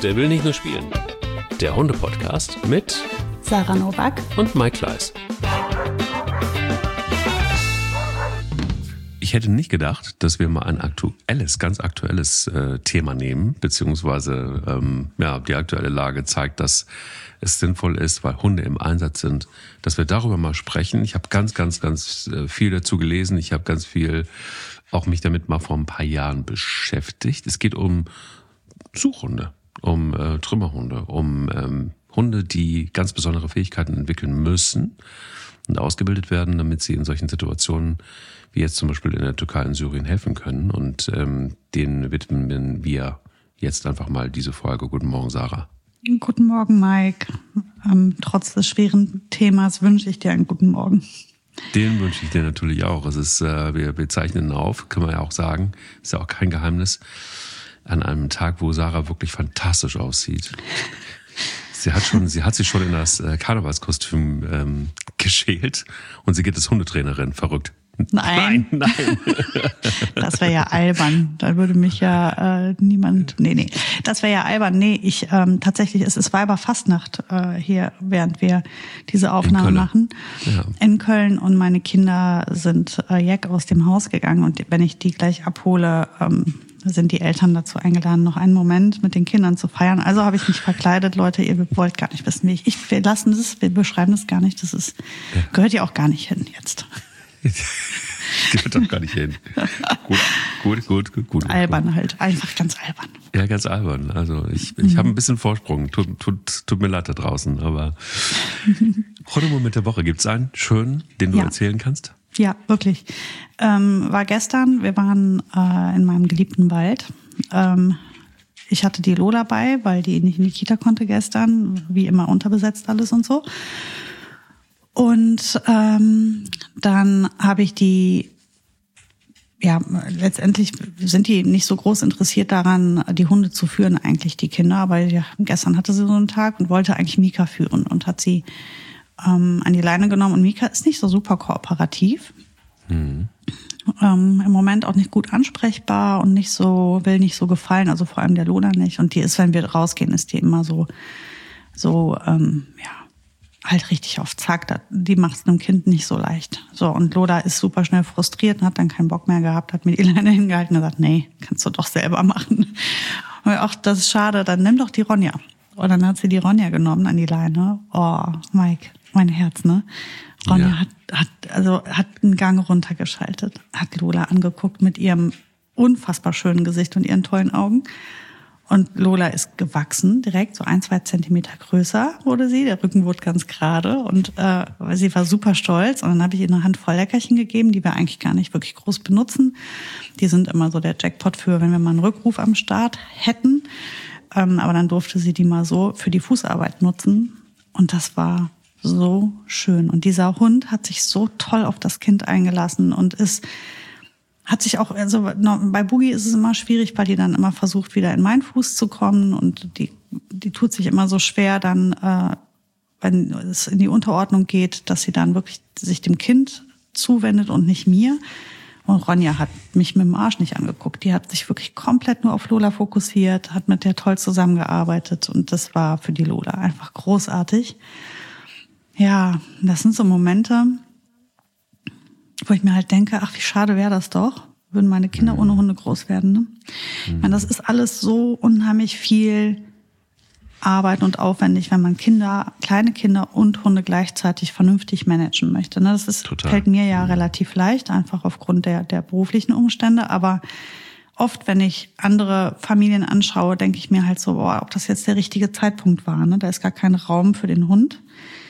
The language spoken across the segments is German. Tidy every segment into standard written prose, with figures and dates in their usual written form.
Der will nicht nur spielen. Der Hunde-Podcast mit Sarah Nowak und Mike Kleiss. Ich hätte nicht gedacht, dass wir mal ein ganz aktuelles Thema nehmen, beziehungsweise die aktuelle Lage zeigt, dass es sinnvoll ist, weil Hunde im Einsatz sind, dass wir darüber mal sprechen. Ich habe ganz viel dazu gelesen. Ich habe ganz viel auch mich damit mal vor ein paar Jahren beschäftigt. Es geht um Suchhunde, um Trümmerhunde, um Hunde, die ganz besondere Fähigkeiten entwickeln müssen und ausgebildet werden, damit sie in solchen Situationen wie jetzt zum Beispiel in der Türkei und Syrien helfen können. Und denen widmen wir jetzt einfach mal diese Folge. Guten Morgen, Sarah. Guten Morgen, Mike. Trotz des schweren Themas wünsche ich dir einen guten Morgen. Den wünsche ich dir natürlich auch. Es ist, wir zeichnen auf, können wir ja auch sagen, ist ja auch kein Geheimnis, an einem Tag, wo Sarah wirklich fantastisch aussieht. Sie hat sich schon in das Karnevalskostüm geschält und sie geht als Hundetrainerin, verrückt. Nein. Das wäre ja albern. Da würde mich ja niemand. Nee. Das wäre ja albern. Nee, tatsächlich, es ist Weiberfastnacht hier, während wir diese Aufnahmen machen. Ja. In Köln, und meine Kinder sind Jack aus dem Haus gegangen, und wenn ich die gleich abhole, sind die Eltern dazu eingeladen, noch einen Moment mit den Kindern zu feiern. Also habe ich mich verkleidet, Leute, ihr wollt gar nicht wissen, wie wir beschreiben das gar nicht. Gehört ja auch gar nicht hin jetzt. Gehört doch gar nicht hin. Gut. Albern halt, einfach ganz albern. Ja, ganz albern. Also ich habe ein bisschen Vorsprung. Tut mir leid da draußen, aber Hundemoment der Woche, gibt's einen schönen, den du erzählen kannst? Ja, wirklich. War gestern, wir waren in meinem geliebten Wald. Ich hatte die Lola bei, weil die nicht in die Kita konnte gestern. Wie immer unterbesetzt alles und so. Und dann habe ich letztendlich sind die nicht so groß interessiert daran, die Hunde zu führen, eigentlich die Kinder. Aber gestern hatte sie so einen Tag und wollte eigentlich Mika führen und hat sie an die Leine genommen. Und Mika ist nicht so super kooperativ. Mhm. Im Moment auch nicht gut ansprechbar und will nicht so gefallen. Also vor allem der Lola nicht. Und die ist, wenn wir rausgehen, ist die immer so halt richtig auf Zack. Die macht es einem Kind nicht so leicht. So, und Lola ist super schnell frustriert und hat dann keinen Bock mehr gehabt, hat mir die Leine hingehalten und gesagt, nee, kannst du doch selber machen. Und ach, das ist schade, dann nimm doch die Ronja. Und dann hat sie die Ronja genommen an die Leine. Oh, Mike, mein Herz, ne? Ronja hat einen Gang runtergeschaltet, hat Lola angeguckt mit ihrem unfassbar schönen Gesicht und ihren tollen Augen. Und Lola ist gewachsen, direkt so 1-2 Zentimeter größer wurde sie. Der Rücken wurde ganz gerade und sie war super stolz. Und dann habe ich ihr eine Handvoll Leckerchen gegeben, die wir eigentlich gar nicht wirklich groß benutzen. Die sind immer so der Jackpot für, wenn wir mal einen Rückruf am Start hätten. Aber dann durfte sie die mal so für die Fußarbeit nutzen. Und das war so schön. Und dieser Hund hat sich so toll auf das Kind eingelassen und hat sich auch, also bei Boogie ist es immer schwierig, weil die dann immer versucht, wieder in meinen Fuß zu kommen, und die tut sich immer so schwer dann, wenn es in die Unterordnung geht, dass sie dann wirklich sich dem Kind zuwendet und nicht mir. Und Ronja hat mich mit dem Arsch nicht angeguckt. Die hat sich wirklich komplett nur auf Lola fokussiert, hat mit der toll zusammengearbeitet, und das war für die Lola einfach großartig. Ja, das sind so Momente, wo ich mir halt denke, ach, wie schade wäre das doch, würden meine Kinder ohne Hunde groß werden. Ne? Ich meine, das ist alles so unheimlich viel Arbeit und aufwendig, wenn man kleine Kinder und Hunde gleichzeitig vernünftig managen möchte. Ne? Das fällt mir ja relativ leicht, einfach aufgrund der beruflichen Umstände. Aber oft, wenn ich andere Familien anschaue, denke ich mir halt so, ob das jetzt der richtige Zeitpunkt war. Ne? Da ist gar kein Raum für den Hund.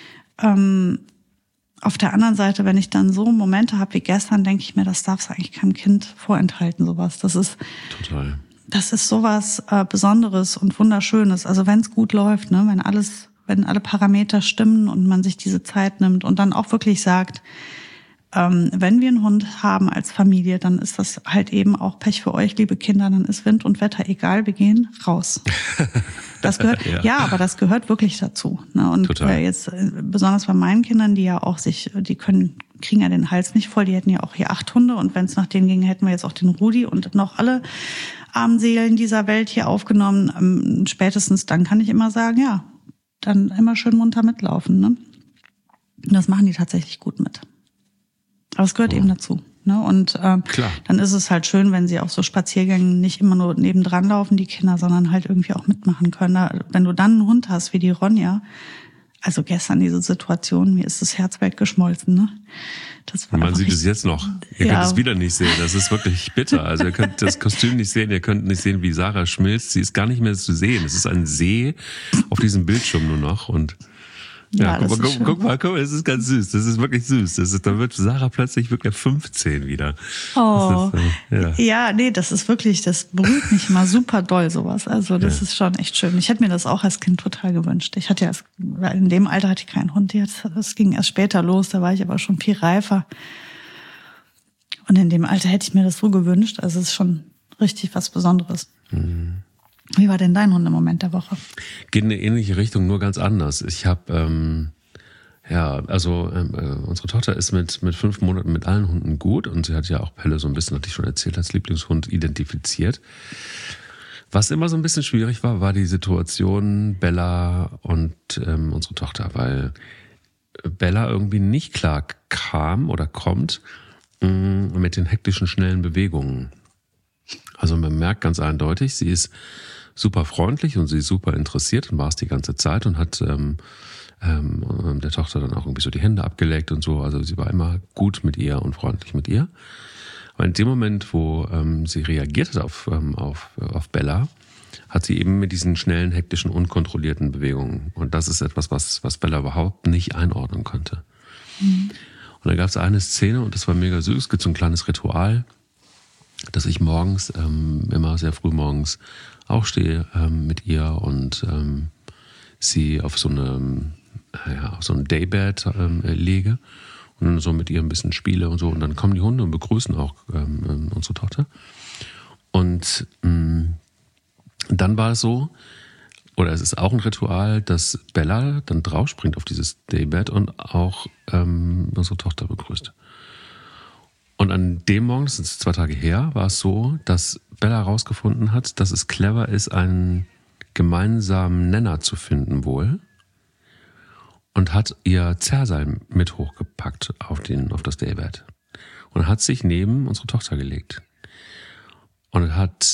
Auf der anderen Seite, wenn ich dann so Momente habe wie gestern, denke ich mir, das darf es eigentlich keinem Kind vorenthalten, sowas. Das ist sowas Besonderes und Wunderschönes. Also wenn es gut läuft, ne, wenn alle Parameter stimmen und man sich diese Zeit nimmt und dann auch wirklich sagt, wenn wir einen Hund haben als Familie, dann ist das halt eben auch Pech für euch, liebe Kinder, dann ist Wind und Wetter egal, wir gehen raus. Das gehört, ja, aber das gehört wirklich dazu. Ne? Und jetzt, besonders bei meinen Kindern, die ja auch kriegen ja den Hals nicht voll, die hätten ja auch hier 8 Hunde und wenn es nach denen ging, hätten wir jetzt auch den Rudi und noch alle armen Seelen dieser Welt hier aufgenommen. Spätestens dann kann ich immer sagen, ja, dann immer schön munter mitlaufen. Ne? Und das machen die tatsächlich gut mit. Aber es gehört eben dazu. Ne? Und dann ist es halt schön, wenn sie auf so Spaziergängen nicht immer nur nebendran laufen, die Kinder, sondern halt irgendwie auch mitmachen können. Wenn du dann einen Hund hast wie die Ronja, also gestern diese Situation, mir ist das Herz weggeschmolzen. Ne? Das war Man sieht es jetzt noch. Ihr könnt es wieder nicht sehen. Das ist wirklich bitter. Also ihr könnt das Kostüm nicht sehen. Ihr könnt nicht sehen, wie Sarah schmilzt. Sie ist gar nicht mehr zu sehen. Es ist ein See auf diesem Bildschirm nur noch. Und ja, guck mal, es ist ganz süß. Das ist wirklich süß. Da wird Sarah plötzlich wirklich 15 wieder. Oh, das ist wirklich, das berührt mich immer super doll, sowas. Also das ist schon echt schön. Ich hätte mir das auch als Kind total gewünscht. Ich hatte in dem Alter hatte ich keinen Hund. Das ging erst später los, da war ich aber schon viel reifer. Und in dem Alter hätte ich mir das so gewünscht. Also es ist schon richtig was Besonderes. Mhm. Wie war denn dein Hundemoment der Woche? Geht in eine ähnliche Richtung, nur ganz anders. Ich habe, unsere Tochter ist mit 5 Monaten mit allen Hunden gut und sie hat ja auch Pelle so ein bisschen, hatte ich schon erzählt, als Lieblingshund identifiziert. Was immer so ein bisschen schwierig war die Situation Bella und unsere Tochter, weil Bella irgendwie nicht klar kam oder kommt mit den hektischen, schnellen Bewegungen. Also man merkt ganz eindeutig, sie ist super freundlich und sie ist super interessiert und war es die ganze Zeit und hat der Tochter dann auch irgendwie so die Hände abgeleckt und so. Also sie war immer gut mit ihr und freundlich mit ihr. Aber in dem Moment, wo sie reagiert hat auf Bella, hat sie eben mit diesen schnellen, hektischen, unkontrollierten Bewegungen. Und das ist etwas, was Bella überhaupt nicht einordnen konnte. Mhm. Und da gab es eine Szene und das war mega süß. Es gibt so ein kleines Ritual, dass ich morgens, immer sehr früh morgens aufstehe mit ihr und sie auf so ein Daybed lege und dann so mit ihr ein bisschen spiele und so. Und dann kommen die Hunde und begrüßen auch unsere Tochter. Und dann war es so, oder es ist auch ein Ritual, dass Bella dann draufspringt auf dieses Daybed und auch unsere Tochter begrüßt. Und an dem Morgen, das ist 2 Tage her, war es so, dass Bella herausgefunden hat, dass es clever ist, einen gemeinsamen Nenner zu finden wohl. Und hat ihr Zerrseil mit hochgepackt auf das Daybed. Und hat sich neben unsere Tochter gelegt. Und hat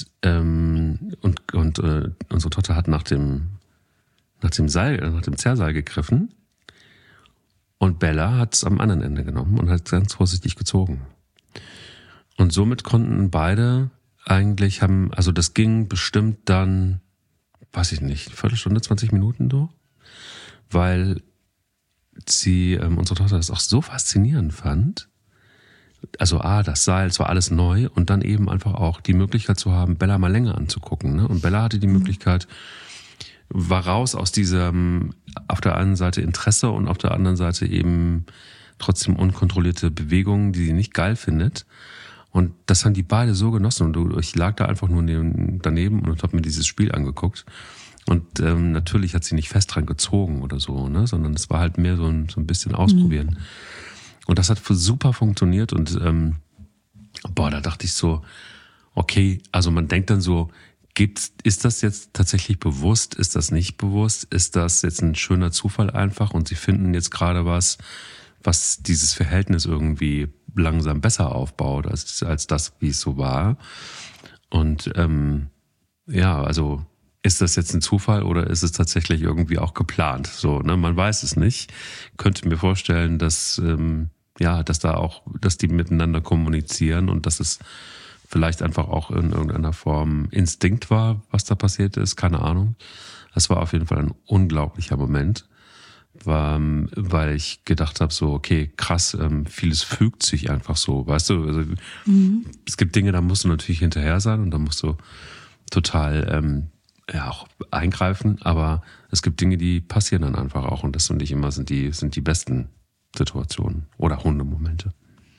unsere Tochter hat nach dem Zerrseil gegriffen. Und Bella hat es am anderen Ende genommen und hat ganz vorsichtig gezogen. Und somit konnten beide eigentlich das ging bestimmt dann, weiß ich nicht, Viertelstunde, 20 Minuten so, weil unsere Tochter das auch so faszinierend fand. Also das Seil, es war alles neu und dann eben einfach auch die Möglichkeit zu haben, Bella mal länger anzugucken. Ne? Und Bella hatte die Möglichkeit, war raus aus diesem, auf der einen Seite Interesse und auf der anderen Seite eben trotzdem unkontrollierte Bewegungen, die sie nicht geil findet. Und das haben die beide so genossen. Und ich lag da einfach nur daneben und habe mir dieses Spiel angeguckt. Und natürlich hat sie nicht fest dran gezogen oder so, ne? Sondern es war halt mehr so ein bisschen ausprobieren. Mhm. Und das hat super funktioniert. Und da dachte ich so, okay, also man denkt dann so, ist das jetzt tatsächlich bewusst? Ist das nicht bewusst? Ist das jetzt ein schöner Zufall einfach? Und sie finden jetzt gerade was dieses Verhältnis irgendwie langsam besser aufbaut als das, wie es so war. Und also ist das jetzt ein Zufall oder ist es tatsächlich irgendwie auch geplant? So, ne, man weiß es nicht. Könnte mir vorstellen, dass die miteinander kommunizieren und dass es vielleicht einfach auch in irgendeiner Form Instinkt war, was da passiert ist, keine Ahnung. Das war auf jeden Fall ein unglaublicher Moment, weil ich gedacht habe, so, okay, krass, vieles fügt sich einfach so, weißt du, also es gibt Dinge, da musst du natürlich hinterher sein und da musst du total auch eingreifen, aber es gibt Dinge, die passieren dann einfach auch und das finde ich immer sind die besten Situationen oder Hundemomente.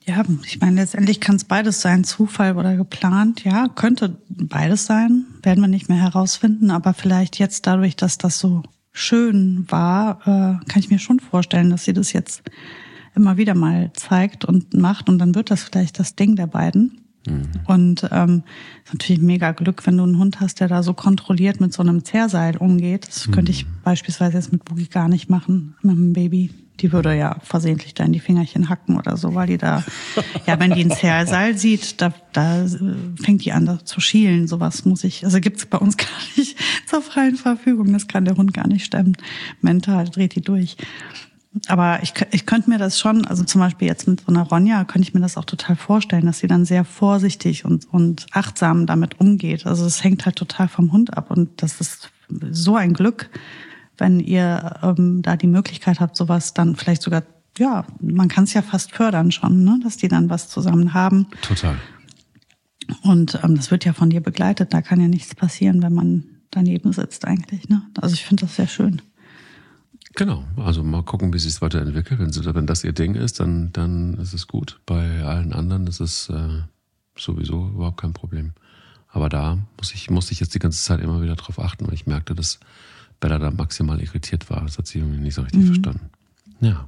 Ja, ich meine, letztendlich kann es beides sein, Zufall oder geplant. Ja, könnte beides sein, werden wir nicht mehr herausfinden. Aber vielleicht jetzt dadurch, dass das so schön war, kann ich mir schon vorstellen, dass sie das jetzt immer wieder mal zeigt und macht. Und dann wird das vielleicht das Ding der beiden. Und ist natürlich mega Glück, wenn du einen Hund hast, der da so kontrolliert mit so einem Zehrseil umgeht. Das könnte ich beispielsweise jetzt mit Boogie gar nicht machen, mit einem Baby. Die würde ja versehentlich da in die Fingerchen hacken oder so, weil die da, ja, wenn die ein Zehrseil sieht, da fängt die an zu schielen. Sowas gibt's bei uns gar nicht zur freien Verfügung. Das kann der Hund gar nicht stemmen. Mental dreht die durch. Aber ich könnte mir das schon, also zum Beispiel jetzt mit so einer Ronja, könnte ich mir das auch total vorstellen, dass sie dann sehr vorsichtig und achtsam damit umgeht. Also es hängt halt total vom Hund ab und das ist so ein Glück, wenn ihr da die Möglichkeit habt, sowas dann vielleicht sogar, ja, man kann es ja fast fördern schon, ne, dass die dann was zusammen haben. Total. Und das wird ja von dir begleitet, da kann ja nichts passieren, wenn man daneben sitzt eigentlich, ne? Also ich finde das sehr schön. Genau, also mal gucken, wie sich es weiterentwickelt. Wenn das ihr Ding ist, dann ist es gut. Bei allen anderen ist es sowieso überhaupt kein Problem. Aber da musste ich jetzt die ganze Zeit immer wieder drauf achten, weil ich merkte, dass Bella da maximal irritiert war. Das hat sie irgendwie nicht so richtig verstanden. Ja.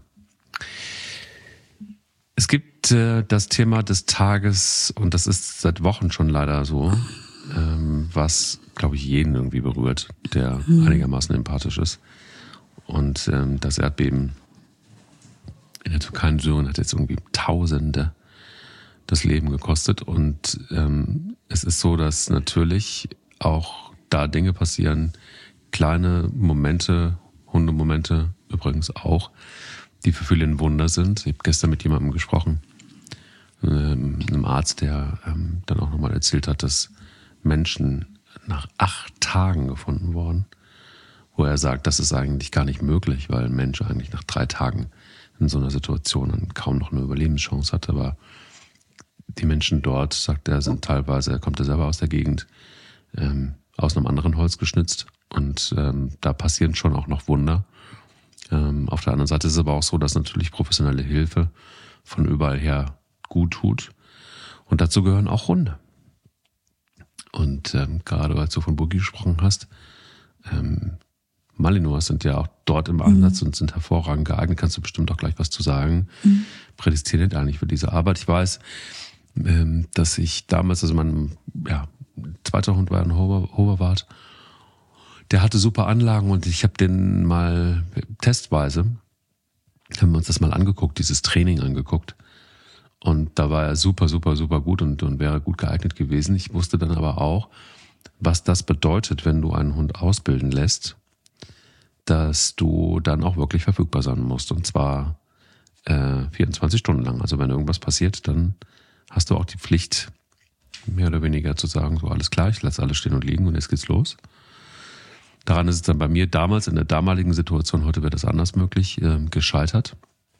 Es gibt das Thema des Tages, und das ist seit Wochen schon leider so, was, glaube ich, jeden irgendwie berührt, der einigermaßen empathisch ist. Und das Erdbeben in der Türkei und Syrien hat jetzt irgendwie Tausende das Leben gekostet. Und es ist so, dass natürlich auch da Dinge passieren, kleine Momente, Hundemomente übrigens auch, die für viele ein Wunder sind. Ich habe gestern mit jemandem gesprochen, einem Arzt, der dann auch nochmal erzählt hat, dass Menschen nach 8 Tagen gefunden wurden, wo er sagt, das ist eigentlich gar nicht möglich, weil ein Mensch eigentlich nach 3 Tagen in so einer Situation dann kaum noch eine Überlebenschance hat. Aber die Menschen dort, sagt er, sind teilweise, er kommt ja selber aus der Gegend, aus einem anderen Holz geschnitzt. Und da passieren schon auch noch Wunder. Auf der anderen Seite ist es aber auch so, dass natürlich professionelle Hilfe von überall her gut tut. Und dazu gehören auch Hunde. Und gerade als du von Boogie gesprochen hast, Malinois sind ja auch dort im Einsatz und sind hervorragend geeignet. Kannst du bestimmt auch gleich was zu sagen. Prädestiniert eigentlich für diese Arbeit. Ich weiß, dass ich damals, also mein zweiter Hund war ein Hoverwart, der hatte super Anlagen und ich habe den mal testweise, haben wir uns das mal angeguckt, dieses Training angeguckt. Und da war er super, super, super gut und wäre gut geeignet gewesen. Ich wusste dann aber auch, was das bedeutet, wenn du einen Hund ausbilden lässt, dass du dann auch wirklich verfügbar sein musst. Und zwar 24 Stunden lang. Also wenn irgendwas passiert, dann hast du auch die Pflicht, mehr oder weniger zu sagen, so alles klar, ich lasse alles stehen und liegen und jetzt geht's los. Daran ist es dann bei mir damals, in der damaligen Situation, heute wäre das anders möglich, gescheitert.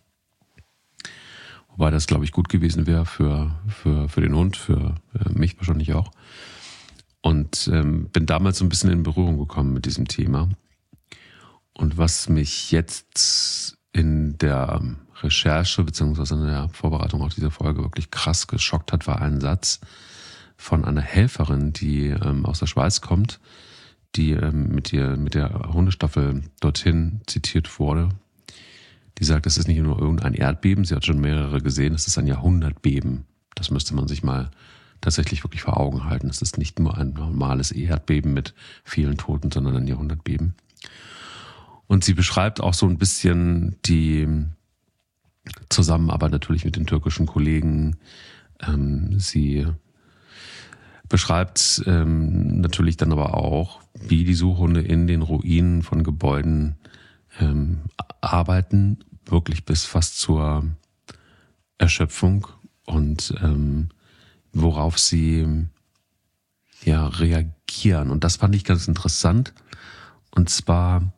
Wobei das, glaube ich, gut gewesen wäre für den Hund, für mich wahrscheinlich auch. Und bin damals so ein bisschen in Berührung gekommen mit diesem Thema. Und was mich jetzt in der Recherche beziehungsweise in der Vorbereitung auf diese Folge wirklich krass geschockt hat, war ein Satz von einer Helferin, die aus der Schweiz kommt, die mit der Hundestaffel dorthin zitiert wurde. Die sagt, es ist nicht nur irgendein Erdbeben, sie hat schon mehrere gesehen, es ist ein Jahrhundertbeben. Das müsste man sich mal tatsächlich wirklich vor Augen halten. Es ist nicht nur ein normales Erdbeben mit vielen Toten, sondern ein Jahrhundertbeben. Und sie beschreibt auch so ein bisschen die Zusammenarbeit natürlich mit den türkischen Kollegen. Sie beschreibt natürlich dann aber auch, wie die Suchhunde in den Ruinen von Gebäuden arbeiten, wirklich bis fast zur Erschöpfung und worauf sie reagieren. Und das fand ich ganz interessant. Und zwar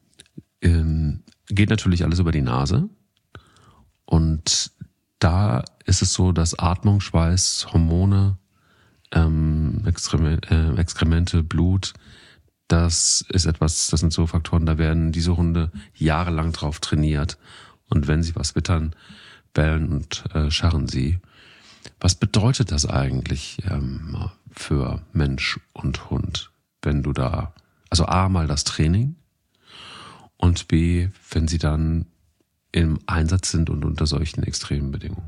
geht natürlich alles über die Nase. Und da ist es so, dass Atmung, Schweiß, Hormone, Exkremente, Blut, das ist etwas, das sind so Faktoren, da werden diese Hunde jahrelang drauf trainiert. Und wenn sie was wittern, bellen und scharren sie. Was bedeutet das eigentlich für Mensch und Hund, wenn du da, also A, mal das Training und B, wenn sie dann im Einsatz sind und unter solchen extremen Bedingungen?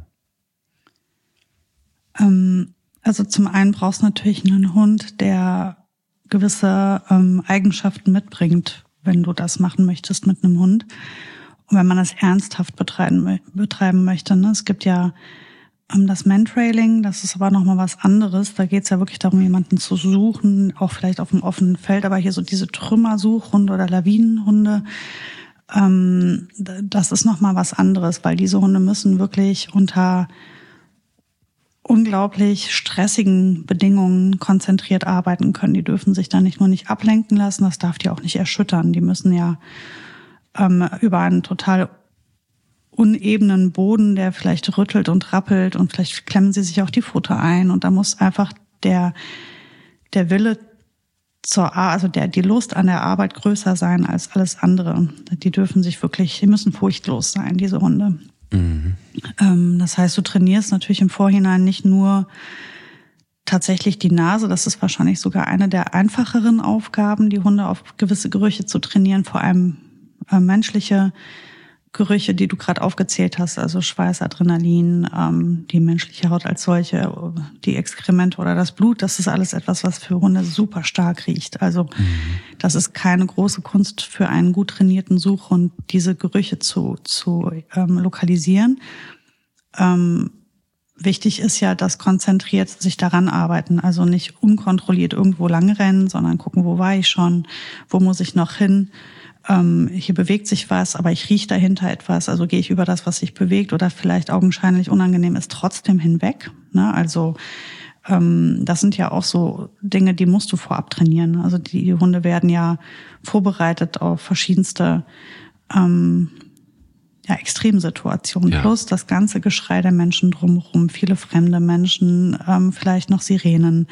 Also zum einen brauchst du natürlich einen Hund, der gewisse Eigenschaften mitbringt, wenn du das machen möchtest mit einem Hund. Und wenn man das ernsthaft betreiben möchte. Ne? Es gibt ja das Mantrailing, das ist aber nochmal was anderes. Da geht es ja wirklich darum, jemanden zu suchen, auch vielleicht auf einem offenen Feld. Aber hier so diese Trümmersuchhunde oder Lawinenhunde, das ist nochmal was anderes, weil diese Hunde müssen wirklich unter unglaublich stressigen Bedingungen konzentriert arbeiten können. Die dürfen sich da nicht ablenken lassen, das darf die auch nicht erschüttern. Die müssen ja über einen total unebenen Boden, der vielleicht rüttelt und rappelt und vielleicht klemmen sie sich auch die Pfote ein und da muss einfach der Wille die Lust an der Arbeit größer sein als alles andere. Die müssen furchtlos sein, diese Hunde. Mhm. Das heißt, du trainierst natürlich im Vorhinein nicht nur tatsächlich die Nase, das ist wahrscheinlich sogar eine der einfacheren Aufgaben, die Hunde auf gewisse Gerüche zu trainieren, vor allem menschliche Gerüche, die du gerade aufgezählt hast, also Schweiß, Adrenalin, die menschliche Haut als solche, die Exkremente oder das Blut, das ist alles etwas, was für Hunde super stark riecht. Also das ist keine große Kunst für einen gut trainierten Suchhund, diese Gerüche zu lokalisieren. Wichtig ist ja, dass konzentriert sich daran arbeiten, also nicht unkontrolliert irgendwo lang rennen, sondern gucken, wo war ich schon, wo muss ich noch hin. Hier bewegt sich was, aber ich rieche dahinter etwas, also gehe ich über das, was sich bewegt oder vielleicht augenscheinlich unangenehm ist, trotzdem hinweg. Ne? Also das sind ja auch so Dinge, die musst du vorab trainieren. Also die Hunde werden ja vorbereitet auf verschiedenste Extremsituationen. Ja. Plus das ganze Geschrei der Menschen drumherum, viele fremde Menschen, vielleicht noch Sirenen.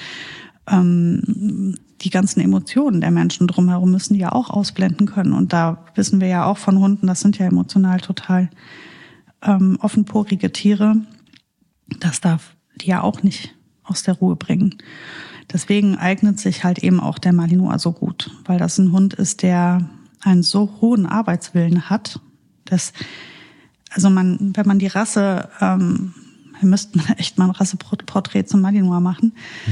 Die ganzen Emotionen der Menschen drumherum müssen die ja auch ausblenden können. Und da wissen wir ja auch von Hunden, das sind ja emotional total offenporige Tiere. Das darf die ja auch nicht aus der Ruhe bringen. Deswegen eignet sich halt eben auch der Malinois so gut, weil das ein Hund ist, der einen so hohen Arbeitswillen hat, dass, wenn man die Rasse, wir müssten echt mal ein Rasseporträt zum Malinois machen.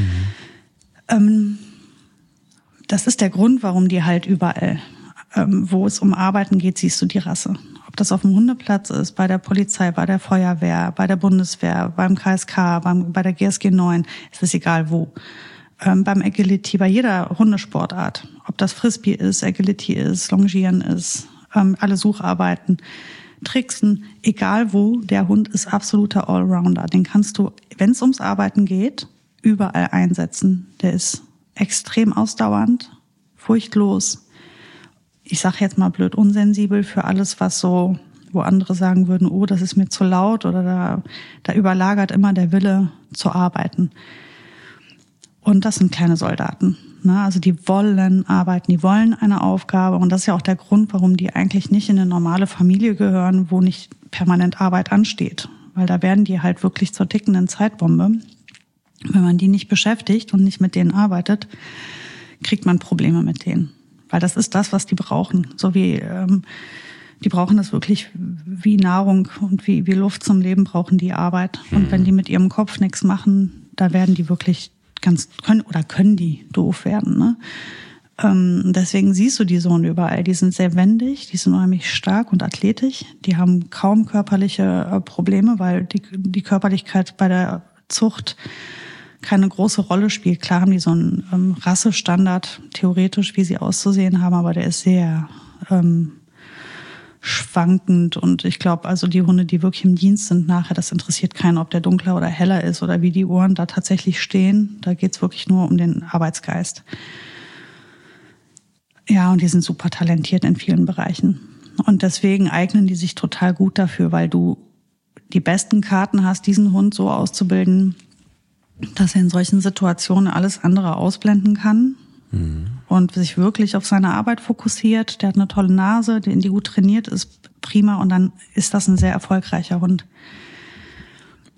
Das ist der Grund, warum die halt überall, wo es um Arbeiten geht, siehst du die Rasse. Ob das auf dem Hundeplatz ist, bei der Polizei, bei der Feuerwehr, bei der Bundeswehr, beim KSK, bei der GSG 9, ist es egal wo. Beim Agility, bei jeder Hundesportart, ob das Frisbee ist, Agility ist, Longieren ist, alle Sucharbeiten, Tricksen, egal wo, der Hund ist absoluter Allrounder. Den kannst du, wenn es ums Arbeiten geht, überall einsetzen. Der ist extrem ausdauernd, furchtlos. Ich sage jetzt mal blöd, unsensibel für alles, was so, wo andere sagen würden, oh, das ist mir zu laut oder da überlagert immer der Wille zu arbeiten. Und das sind kleine Soldaten. Ne? Also die wollen arbeiten, die wollen eine Aufgabe. Und das ist ja auch der Grund, warum die eigentlich nicht in eine normale Familie gehören, wo nicht permanent Arbeit ansteht. Weil da werden die halt wirklich zur tickenden Zeitbombe. Wenn man die nicht beschäftigt und nicht mit denen arbeitet, kriegt man Probleme mit denen. Weil das ist das, was die brauchen. So wie die brauchen das wirklich wie Nahrung und wie Luft zum Leben brauchen die Arbeit. Und wenn die mit ihrem Kopf nichts machen, da werden die wirklich können die doof werden. Ne? Deswegen siehst du die so überall. Die sind sehr wendig, die sind unheimlich stark und athletisch. Die haben kaum körperliche Probleme, weil die Körperlichkeit bei der Zucht keine große Rolle spielt. Klar haben die so einen Rassestandard, theoretisch, wie sie auszusehen haben, aber der ist sehr schwankend. Und ich glaube, also die Hunde, die wirklich im Dienst sind nachher, das interessiert keinen, ob der dunkler oder heller ist oder wie die Ohren da tatsächlich stehen. Da geht's wirklich nur um den Arbeitsgeist. Ja, und die sind super talentiert in vielen Bereichen. Und deswegen eignen die sich total gut dafür, weil du die besten Karten hast, diesen Hund so auszubilden, dass er in solchen Situationen alles andere ausblenden kann und sich wirklich auf seine Arbeit fokussiert. Der hat eine tolle Nase, die gut trainiert ist, prima. Und dann ist das ein sehr erfolgreicher Hund.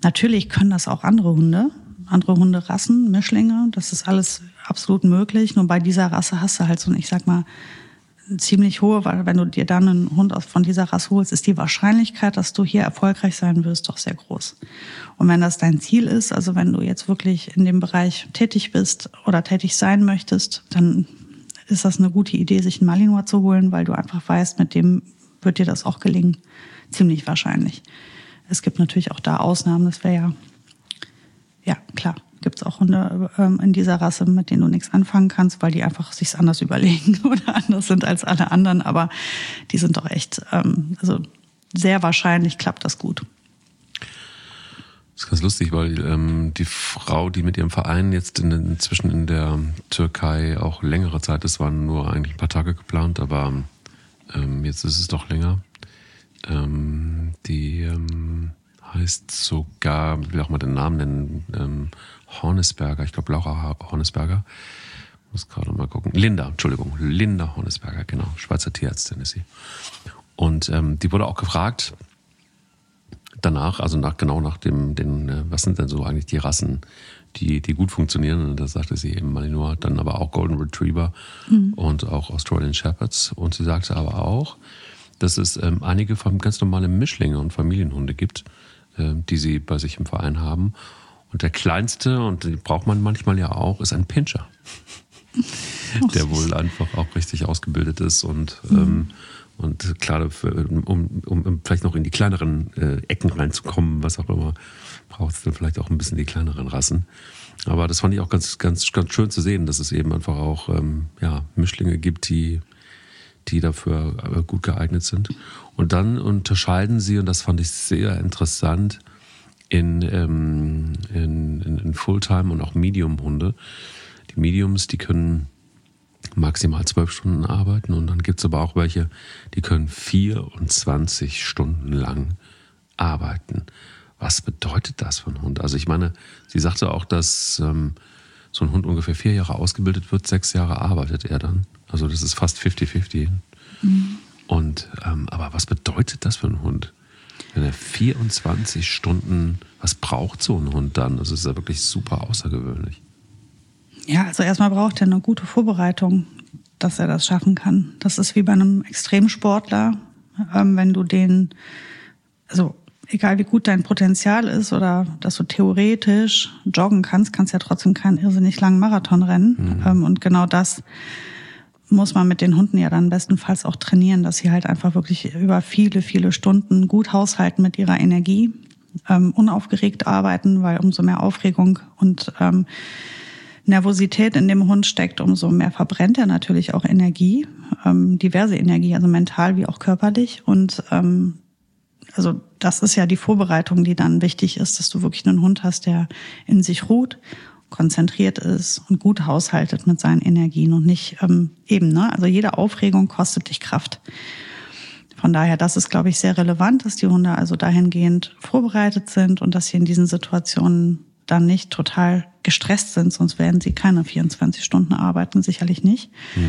Natürlich können das auch andere Hunderassen, Mischlinge, das ist alles absolut möglich. Nur bei dieser Rasse hast du halt so, ich sag mal, ziemlich hohe, weil wenn du dir dann einen Hund von dieser Rasse holst, ist die Wahrscheinlichkeit, dass du hier erfolgreich sein wirst, doch sehr groß. Und wenn das dein Ziel ist, also wenn du jetzt wirklich in dem Bereich tätig bist oder tätig sein möchtest, dann ist das eine gute Idee, sich einen Malinois zu holen, weil du einfach weißt, mit dem wird dir das auch gelingen. Ziemlich wahrscheinlich. Es gibt natürlich auch da Ausnahmen, das wäre ja klar. Gibt es auch Hunde in dieser Rasse, mit denen du nichts anfangen kannst, weil die einfach sich's anders überlegen oder anders sind als alle anderen. Aber die sind doch echt, also sehr wahrscheinlich klappt das gut. Das ist ganz lustig, weil die Frau, die mit ihrem Verein jetzt inzwischen in der Türkei auch längere Zeit ist, waren nur eigentlich ein paar Tage geplant, aber jetzt ist es doch länger. Die heißt sogar, ich will auch mal den Namen nennen, Hornesberger, ich glaube Laura Hornesberger. Muss gerade mal gucken. Linda Hornesberger, genau. Schweizer Tierärztin ist sie. Und die wurde auch gefragt danach, also nach den, was sind denn so eigentlich die Rassen, die gut funktionieren? Und da sagte sie eben Malinois, dann aber auch Golden Retriever und auch Australian Shepherds. Und sie sagte aber auch, dass es einige ganz normale Mischlinge und Familienhunde gibt, die sie bei sich im Verein haben. Und der kleinste, und den braucht man manchmal ja auch, ist ein Pinscher. Der wohl einfach auch richtig ausgebildet ist und klar, um vielleicht noch in die kleineren Ecken reinzukommen, was auch immer, braucht es dann vielleicht auch ein bisschen die kleineren Rassen. Aber das fand ich auch ganz, ganz, ganz schön zu sehen, dass es eben einfach auch Mischlinge gibt, die dafür gut geeignet sind. Und dann unterscheiden sie, und das fand ich sehr interessant, in Fulltime und auch Medium-Hunde. Die Mediums, die können maximal 12 Stunden arbeiten, und dann gibt es aber auch welche, die können 24 Stunden lang arbeiten. Was bedeutet das für einen Hund? Also ich meine, sie sagte auch, dass so ein Hund ungefähr 4 Jahre ausgebildet wird, 6 Jahre arbeitet er dann. Also das ist fast 50-50. Und aber was bedeutet das für einen Hund? Wenn er 24 Stunden, was braucht so ein Hund dann? Also es ist ja wirklich super außergewöhnlich. Ja, also erstmal braucht er eine gute Vorbereitung, dass er das schaffen kann. Das ist wie bei einem Extremsportler, wenn du also egal wie gut dein Potenzial ist oder dass du theoretisch joggen kannst ja trotzdem keinen irrsinnig langen Marathon rennen. Und genau das muss man mit den Hunden ja dann bestenfalls auch trainieren, dass sie halt einfach wirklich über viele, viele Stunden gut haushalten mit ihrer Energie, unaufgeregt arbeiten, weil umso mehr Aufregung und Nervosität in dem Hund steckt, umso mehr verbrennt er natürlich auch Energie, diverse Energie, also mental wie auch körperlich. Und also das ist ja die Vorbereitung, die dann wichtig ist, dass du wirklich einen Hund hast, der in sich ruht, konzentriert ist und gut haushaltet mit seinen Energien und nicht also jede Aufregung kostet dich Kraft. Von daher, das ist, glaube ich, sehr relevant, dass die Hunde also dahingehend vorbereitet sind und dass sie in diesen Situationen dann nicht total gestresst sind, sonst werden sie keine 24 Stunden arbeiten, sicherlich nicht.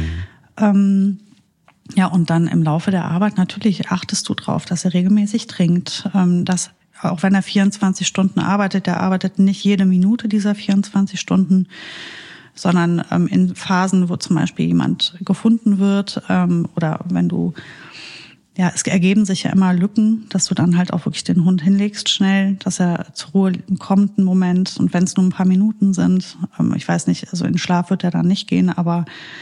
Und dann im Laufe der Arbeit natürlich achtest du drauf, dass er regelmäßig trinkt, dass auch wenn er 24 Stunden arbeitet, der arbeitet nicht jede Minute dieser 24 Stunden, sondern in Phasen, wo zum Beispiel jemand gefunden wird oder wenn du, es ergeben sich ja immer Lücken, dass du dann halt auch wirklich den Hund hinlegst schnell, dass er zur Ruhe kommt einen Moment, und wenn es nur ein paar Minuten sind, ich weiß nicht, also in Schlaf wird er dann nicht gehen, aber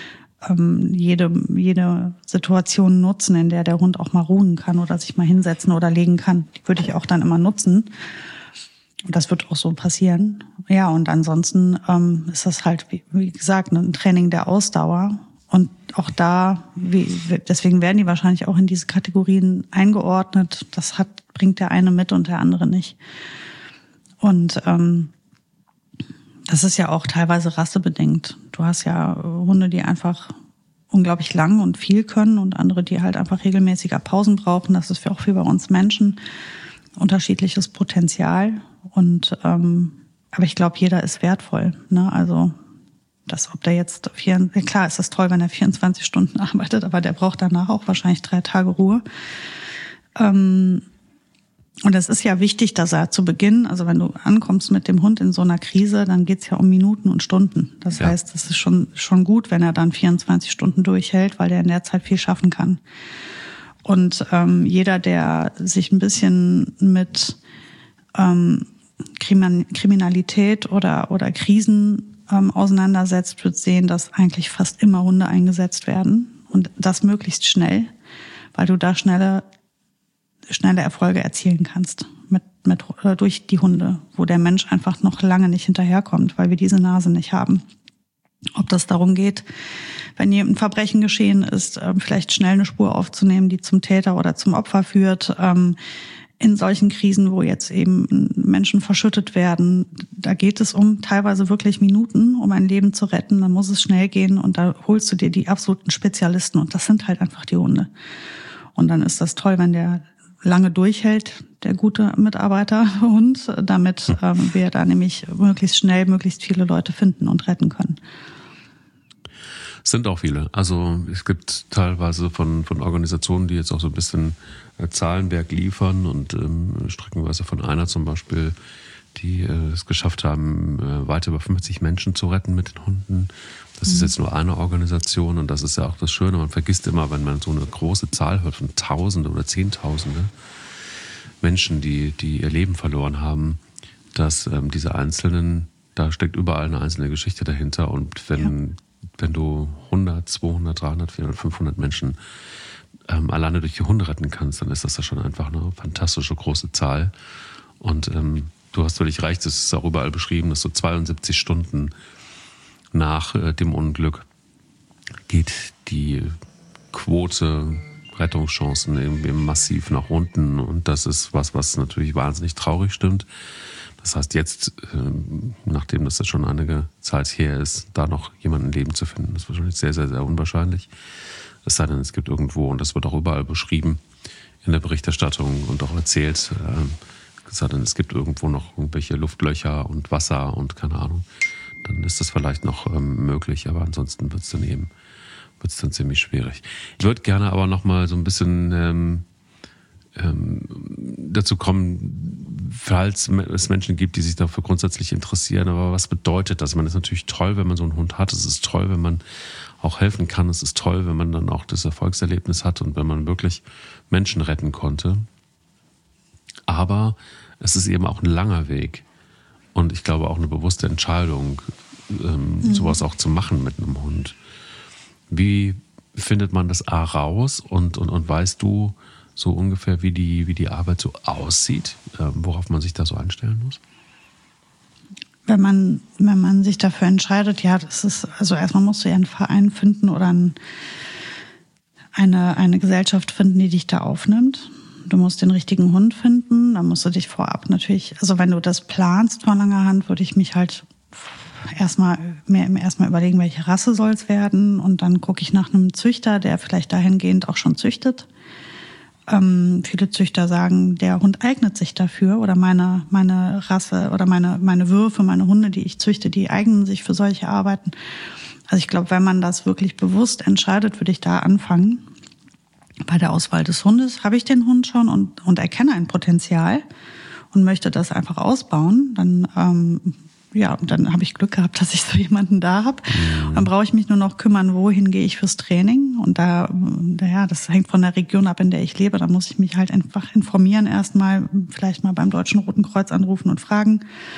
jede Situation nutzen, in der der Hund auch mal ruhen kann oder sich mal hinsetzen oder legen kann. Die würde ich auch dann immer nutzen. Und das wird auch so passieren. Ja, und ansonsten ist das halt, wie gesagt, ein Training der Ausdauer. Und auch da, deswegen werden die wahrscheinlich auch in diese Kategorien eingeordnet. Das bringt der eine mit und der andere nicht. Und das ist ja auch teilweise rassebedingt. Du hast ja Hunde, die einfach unglaublich lang und viel können, und andere, die halt einfach regelmäßiger Pausen brauchen. Das ist auch wie bei uns Menschen unterschiedliches Potenzial. Und aber ich glaube, jeder ist wertvoll. Ne? Also ob der jetzt klar ist das toll, wenn er 24 Stunden arbeitet, aber der braucht danach auch wahrscheinlich 3 Tage Ruhe. Und es ist ja wichtig, dass er zu Beginn, also wenn du ankommst mit dem Hund in so einer Krise, dann geht's ja um Minuten und Stunden. Das heißt, es ist schon gut, wenn er dann 24 Stunden durchhält, weil der in der Zeit viel schaffen kann. Und jeder, der sich ein bisschen mit Kriminalität oder Krisen auseinandersetzt, wird sehen, dass eigentlich fast immer Hunde eingesetzt werden und das möglichst schnell, weil du da schnelle Erfolge erzielen kannst durch die Hunde, wo der Mensch einfach noch lange nicht hinterherkommt, weil wir diese Nase nicht haben. Ob das darum geht, wenn hier ein Verbrechen geschehen ist, vielleicht schnell eine Spur aufzunehmen, die zum Täter oder zum Opfer führt. In solchen Krisen, wo jetzt eben Menschen verschüttet werden, da geht es um teilweise wirklich Minuten, um ein Leben zu retten. Dann muss es schnell gehen und da holst du dir die absoluten Spezialisten und das sind halt einfach die Hunde. Und dann ist das toll, wenn der lange durchhält, der gute Mitarbeiterhund, damit wir da nämlich möglichst schnell möglichst viele Leute finden und retten können. Es sind auch viele. Also es gibt teilweise von Organisationen, die jetzt auch so ein bisschen Zahlenberg liefern und streckenweise von einer zum Beispiel, die es geschafft haben, weit über 50 Menschen zu retten mit den Hunden. Das ist jetzt nur eine Organisation und das ist ja auch das Schöne. Man vergisst immer, wenn man so eine große Zahl hört von Tausende oder Zehntausende Menschen, die ihr Leben verloren haben, dass diese Einzelnen, da steckt überall eine einzelne Geschichte dahinter. Und wenn du 100, 200, 300, 400, 500 Menschen alleine durch die Hunde retten kannst, dann ist das ja schon einfach eine fantastische große Zahl. Und du hast völlig recht, es ist auch überall beschrieben, dass so 72 Stunden nach dem Unglück geht die Quote Rettungschancen irgendwie massiv nach unten. Und das ist was natürlich wahnsinnig traurig stimmt. Das heißt, jetzt, nachdem das schon einige Zeit her ist, da noch jemanden Leben zu finden, ist wahrscheinlich sehr, sehr, sehr unwahrscheinlich. Es sei denn, es gibt irgendwo, und das wird auch überall beschrieben in der Berichterstattung und auch erzählt, es sei denn, es gibt irgendwo noch irgendwelche Luftlöcher und Wasser und keine Ahnung, dann ist das vielleicht noch möglich, aber ansonsten wird es dann ziemlich schwierig. Ich würde gerne aber noch mal so ein bisschen dazu kommen, falls es Menschen gibt, die sich dafür grundsätzlich interessieren, aber was bedeutet das? Ich meine, es ist natürlich toll, wenn man so einen Hund hat, es ist toll, wenn man auch helfen kann, es ist toll, wenn man dann auch das Erfolgserlebnis hat und wenn man wirklich Menschen retten konnte. Aber es ist eben auch ein langer Weg und ich glaube auch eine bewusste Entscheidung, sowas auch zu machen mit einem Hund. Wie findet man das raus und weißt du so ungefähr, wie die Arbeit so aussieht, worauf man sich da so einstellen muss? Wenn man sich dafür entscheidet, ja, das ist, also erstmal musst du ja einen Verein finden oder eine Gesellschaft finden, die dich da aufnimmt. Du musst den richtigen Hund finden, dann musst du dich vorab natürlich, also wenn du das planst vor langer Hand, würde ich mich halt erstmal überlegen, welche Rasse soll es werden und dann gucke ich nach einem Züchter, der vielleicht dahingehend auch schon züchtet. Viele Züchter sagen, der Hund eignet sich dafür oder meine Rasse oder meine Würfe, meine Hunde, die ich züchte, die eignen sich für solche Arbeiten. Also ich glaube, wenn man das wirklich bewusst entscheidet, würde ich da anfangen. Bei der Auswahl des Hundes habe ich den Hund schon und erkenne ein Potenzial und möchte das einfach ausbauen, dann habe ich Glück gehabt, dass ich so jemanden da habe. Dann brauche ich mich nur noch kümmern, wohin gehe ich fürs Training. Und das hängt von der Region ab, in der ich lebe. Da muss ich mich halt einfach informieren erstmal, vielleicht mal beim Deutschen Roten Kreuz anrufen und fragen,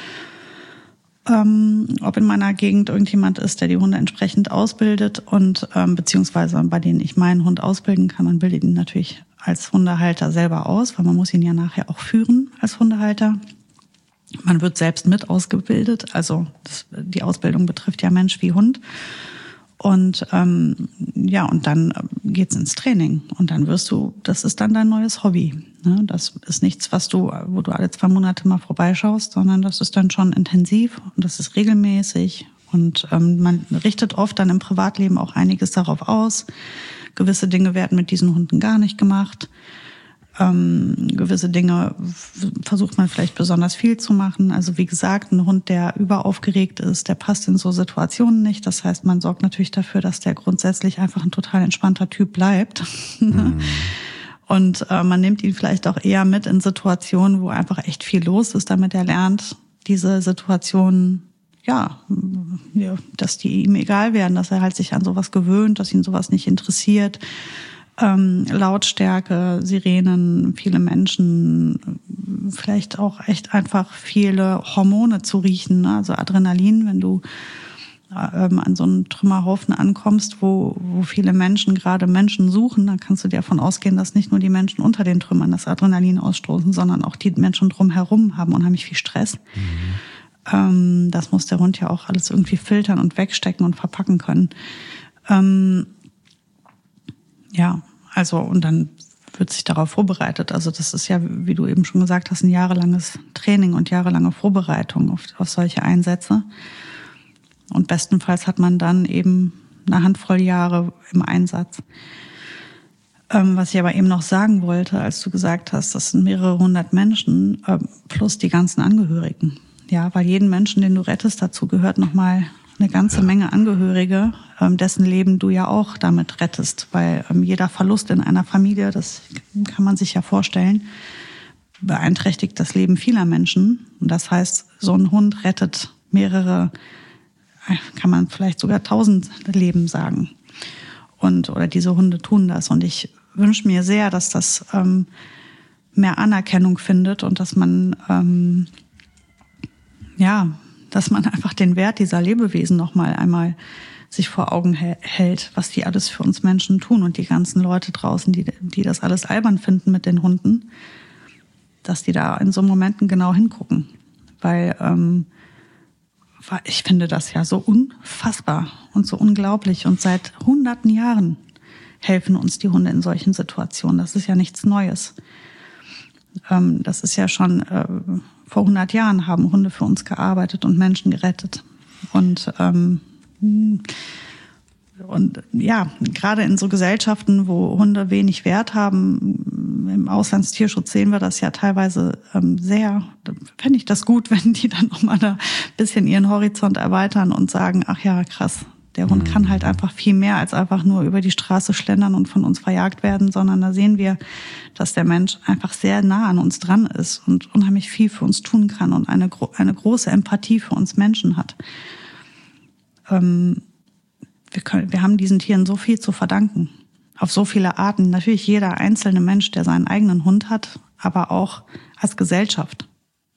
ob in meiner Gegend irgendjemand ist, der die Hunde entsprechend ausbildet und beziehungsweise bei denen ich meinen Hund ausbilden kann. Man bildet ihn natürlich als Hundehalter selber aus, weil man muss ihn ja nachher auch führen als Hundehalter. Man wird selbst mit ausgebildet, also die Ausbildung betrifft ja Mensch wie Hund. Und und dann geht's ins Training und dann das ist dann dein neues Hobby. Ne? Das ist nichts, wo du alle 2 Monate mal vorbeischaust, sondern das ist dann schon intensiv und das ist regelmäßig. Und man richtet oft dann im Privatleben auch einiges darauf aus. Gewisse Dinge werden mit diesen Hunden gar nicht gemacht. Gewisse Dinge versucht man vielleicht besonders viel zu machen. Also wie gesagt, ein Hund, der überaufgeregt ist, der passt in so Situationen nicht. Das heißt, man sorgt natürlich dafür, dass der grundsätzlich einfach ein total entspannter Typ bleibt. Und man nimmt ihn vielleicht auch eher mit in Situationen, wo einfach echt viel los ist, damit er lernt, diese Situationen, dass die ihm egal werden, dass er halt sich an sowas gewöhnt, dass ihn sowas nicht interessiert. Lautstärke, Sirenen, viele Menschen, vielleicht auch echt einfach viele Hormone zu riechen, ne? Also Adrenalin, wenn du an so einen Trümmerhaufen ankommst, wo viele Menschen gerade Menschen suchen, dann kannst du dir davon ausgehen, dass nicht nur die Menschen unter den Trümmern das Adrenalin ausstoßen, sondern auch die Menschen drumherum haben unheimlich viel Stress. Das muss der Hund ja auch alles irgendwie filtern und wegstecken und verpacken können. Und dann wird sich darauf vorbereitet. Also das ist ja, wie du eben schon gesagt hast, ein jahrelanges Training und jahrelange Vorbereitung auf solche Einsätze. Und bestenfalls hat man dann eben eine Handvoll Jahre im Einsatz. Was ich aber eben noch sagen wollte, als du gesagt hast, das sind mehrere hundert Menschen plus die ganzen Angehörigen. Ja, weil jeden Menschen, den du rettest, dazu gehört nochmal eine ganze Menge Angehörige, dessen Leben du ja auch damit rettest. Weil jeder Verlust in einer Familie, das kann man sich ja vorstellen, beeinträchtigt das Leben vieler Menschen. Und das heißt, so ein Hund rettet mehrere, kann man vielleicht sogar 1000 Leben sagen. Oder diese Hunde tun das. Und ich wünsche mir sehr, dass das mehr Anerkennung findet und dass man dass man einfach den Wert dieser Lebewesen noch mal einmal sich vor Augen hält, was die alles für uns Menschen tun und die ganzen Leute draußen, die das alles albern finden mit den Hunden, dass die da in so Momenten genau hingucken. Weil ich finde das ja so unfassbar und so unglaublich. Und seit hunderten Jahren helfen uns die Hunde in solchen Situationen. Das ist ja nichts Neues. Das ist ja schon vor 100 Jahren haben Hunde für uns gearbeitet und Menschen gerettet. Und gerade in so Gesellschaften, wo Hunde wenig Wert haben, im Auslandstierschutz sehen wir das ja teilweise sehr. Da fände ich das gut, wenn die dann nochmal da ein bisschen ihren Horizont erweitern und sagen, ach ja, krass, der Hund kann halt einfach viel mehr als einfach nur über die Straße schlendern und von uns verjagt werden, sondern da sehen wir, dass der Mensch einfach sehr nah an uns dran ist und unheimlich viel für uns tun kann und eine große Empathie für uns Menschen hat. Wir haben diesen Tieren so viel zu verdanken, auf so viele Arten. Natürlich jeder einzelne Mensch, der seinen eigenen Hund hat, aber auch als Gesellschaft.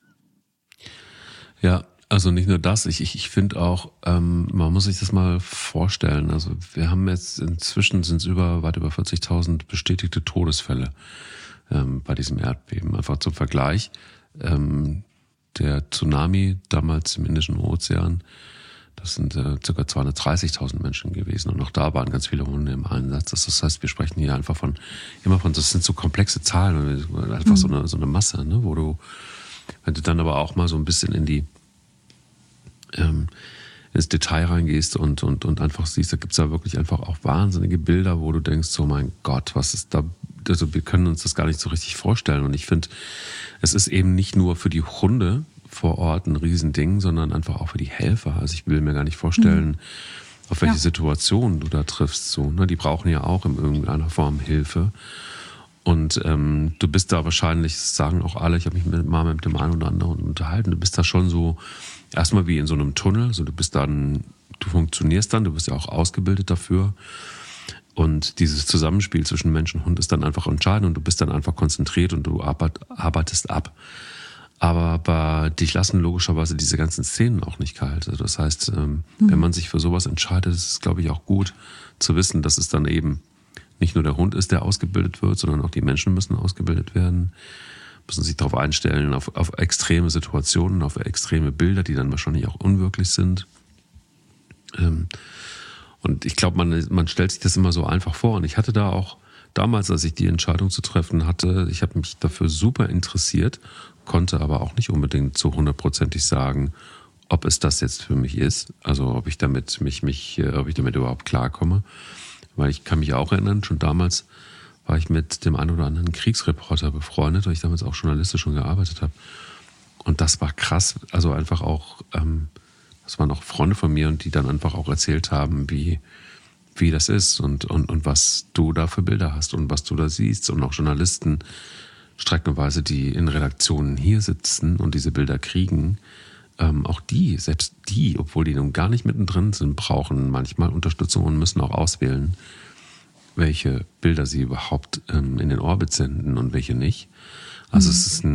Ja, also nicht nur das, ich finde auch, man muss sich das mal vorstellen. Also wir haben jetzt inzwischen sind es weit über 40.000 bestätigte Todesfälle bei diesem Erdbeben. Einfach zum Vergleich, der Tsunami damals im Indischen Ozean, das sind ca. 230.000 Menschen gewesen und auch da waren ganz viele Hunde im Einsatz. Das heißt, wir sprechen hier einfach das sind so komplexe Zahlen, einfach so eine Masse, ne, wo du, wenn du dann aber auch mal so ein bisschen ins Detail reingehst und einfach siehst, da gibt es ja wirklich einfach auch wahnsinnige Bilder, wo du denkst, oh mein Gott, was ist da, also wir können uns das gar nicht so richtig vorstellen. Und ich finde, es ist eben nicht nur für die Hunde vor Ort ein Riesending, sondern einfach auch für die Helfer. Also ich will mir gar nicht vorstellen, auf welche Situation du da triffst. So, ne? Die brauchen ja auch in irgendeiner Form Hilfe. Und du bist da wahrscheinlich, das sagen auch alle, ich habe mich mal mit dem einen oder anderen unterhalten, du bist da schon so erstmal wie in so einem Tunnel, so du funktionierst dann, du bist ja auch ausgebildet dafür. Und dieses Zusammenspiel zwischen Mensch und Hund ist dann einfach entscheidend und du bist dann einfach konzentriert und du arbeitest ab. Aber dich lassen logischerweise diese ganzen Szenen auch nicht kalt. Also das heißt, wenn man sich für sowas entscheidet, ist es, glaube ich, auch gut zu wissen, dass es dann eben nicht nur der Hund ist, der ausgebildet wird, sondern auch die Menschen müssen ausgebildet werden, müssen sich darauf einstellen, auf extreme Situationen, auf extreme Bilder, die dann wahrscheinlich auch unwirklich sind. Und ich glaube, man stellt sich das immer so einfach vor. Und ich hatte da auch damals, als ich die Entscheidung zu treffen hatte, ich habe mich dafür super interessiert, konnte aber auch nicht unbedingt so 100%ig sagen, ob es das jetzt für mich ist, also ob ich damit überhaupt klarkomme. Weil ich kann mich auch erinnern, schon damals war ich mit dem einen oder anderen Kriegsreporter befreundet, weil ich damals auch journalistisch schon gearbeitet habe. Und das war krass, also einfach auch, das waren auch Freunde von mir und die dann einfach auch erzählt haben, wie wie das ist und was du da für Bilder hast und was du da siehst. Und auch Journalisten streckenweise, die in Redaktionen hier sitzen und diese Bilder kriegen, auch selbst die, obwohl die nun gar nicht mittendrin sind, brauchen manchmal Unterstützung und müssen auch auswählen, welche Bilder sie überhaupt in den Orbit senden und welche nicht. Also es ist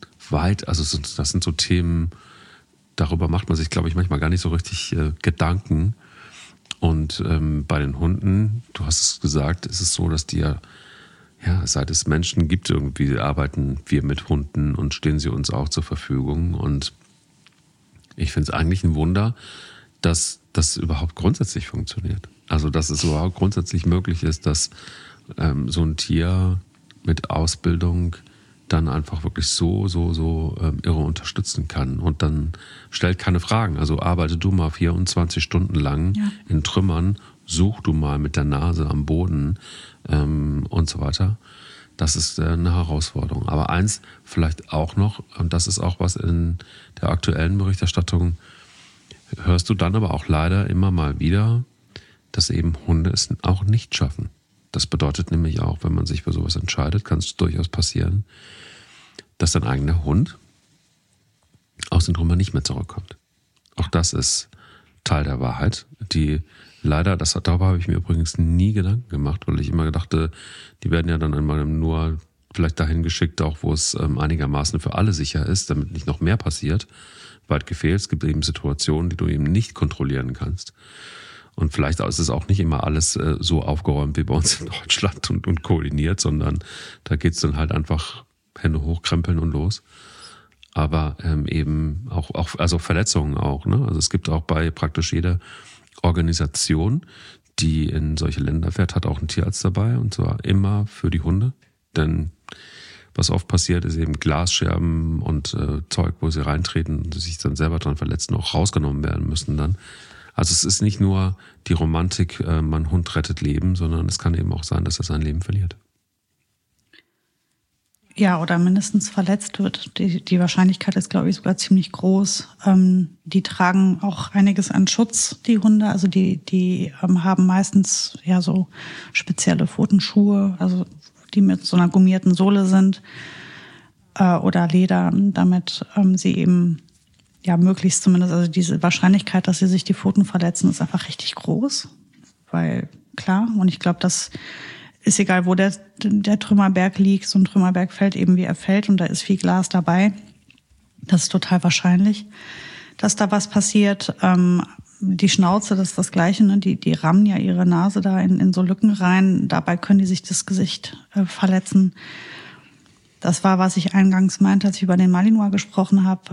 das sind so Themen, darüber macht man sich, glaube ich, manchmal gar nicht so richtig Gedanken. Und bei den Hunden, du hast es gesagt, ist es so, dass die ja, seit es Menschen gibt, irgendwie arbeiten wir mit Hunden und stehen sie uns auch zur Verfügung. Und ich finde es eigentlich ein Wunder, dass das überhaupt grundsätzlich funktioniert. Also, dass es überhaupt grundsätzlich möglich ist, dass so ein Tier mit Ausbildung dann einfach wirklich so irre unterstützen kann und dann stellt keine Fragen. Also arbeite du mal 24 Stunden lang in Trümmern, such du mal mit der Nase am Boden und so weiter. Das ist eine Herausforderung. Aber eins vielleicht auch noch, und das ist auch was in der aktuellen Berichterstattung, hörst du dann aber auch leider immer mal wieder, dass eben Hunde es auch nicht schaffen. Das bedeutet nämlich auch, wenn man sich für sowas entscheidet, kann es durchaus passieren, dass dein eigener Hund aus den Trümmern nicht mehr zurückkommt. Auch das ist Teil der Wahrheit, die leider, darüber habe ich mir übrigens nie Gedanken gemacht, weil ich immer dachte, die werden ja dann einmal nur vielleicht dahin geschickt, auch wo es einigermaßen für alle sicher ist, damit nicht noch mehr passiert. Weit gefehlt, es gibt eben Situationen, die du eben nicht kontrollieren kannst. Und vielleicht ist es auch nicht immer alles so aufgeräumt wie bei uns in Deutschland und koordiniert, sondern da geht es dann halt einfach Hände hochkrempeln und los. Aber eben auch also Verletzungen auch. Ne? Also es gibt auch bei praktisch jeder Organisation, die in solche Länder fährt, hat auch einen Tierarzt dabei, und zwar immer für die Hunde. Denn was oft passiert, ist eben Glasscherben und Zeug, wo sie reintreten und sich dann selber dran verletzen, auch rausgenommen werden müssen dann. Also es ist nicht nur die Romantik, mein Hund rettet Leben, sondern es kann eben auch sein, dass er sein Leben verliert. Ja, oder mindestens verletzt wird. Die Wahrscheinlichkeit ist, glaube ich, sogar ziemlich groß. Die tragen auch einiges an Schutz, die Hunde. Also die haben meistens ja so spezielle Pfotenschuhe, also die mit so einer gummierten Sohle sind oder Leder, damit sie eben ja möglichst zumindest, also diese Wahrscheinlichkeit, dass sie sich die Pfoten verletzen, ist einfach richtig groß. Weil klar, und ich glaube, das ist egal, wo der Trümmerberg liegt, so ein Trümmerberg fällt eben, wie er fällt, und da ist viel Glas dabei. Das ist total wahrscheinlich, dass da was passiert. Die Schnauze, das ist das Gleiche, ne? Die rammen ja ihre Nase da in so Lücken rein. Dabei können die sich das Gesicht verletzen. Das war, was ich eingangs meinte, als ich über den Malinois gesprochen habe.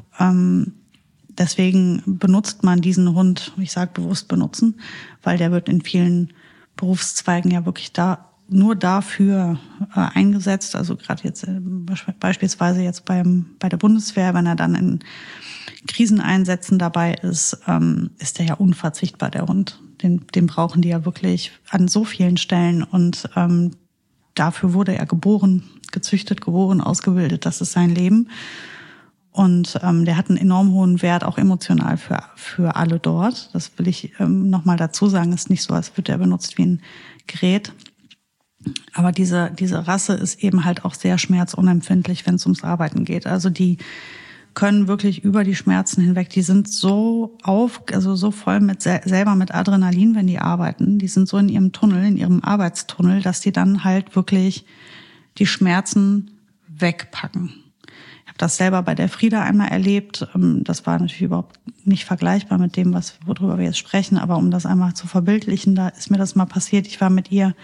Deswegen benutzt man diesen Hund, ich sage bewusst benutzen, weil der wird in vielen Berufszweigen ja wirklich nur dafür eingesetzt. Also gerade jetzt beispielsweise jetzt bei der Bundeswehr, wenn er dann in Kriseneinsätzen dabei ist, ist der ja unverzichtbar, der Hund. Den brauchen die ja wirklich an so vielen Stellen, und dafür wurde er gezüchtet, ausgebildet. Das ist sein Leben. Und der hat einen enorm hohen Wert, auch emotional für alle dort. Das will ich nochmal dazu sagen. Es ist nicht so, als würde er benutzt wie ein Gerät. Aber diese Rasse ist eben halt auch sehr schmerzunempfindlich, wenn es ums Arbeiten geht. Also die können wirklich über die Schmerzen hinweg, die sind so so voll selber mit Adrenalin, wenn die arbeiten. Die sind so in ihrem Tunnel, in ihrem Arbeitstunnel, dass die dann halt wirklich die Schmerzen wegpacken. Ich habe das selber bei der Frieda einmal erlebt. Das war natürlich überhaupt nicht vergleichbar mit dem, worüber wir jetzt sprechen. Aber um das einmal zu verbildlichen, da ist mir das mal passiert. Ich war mit ihr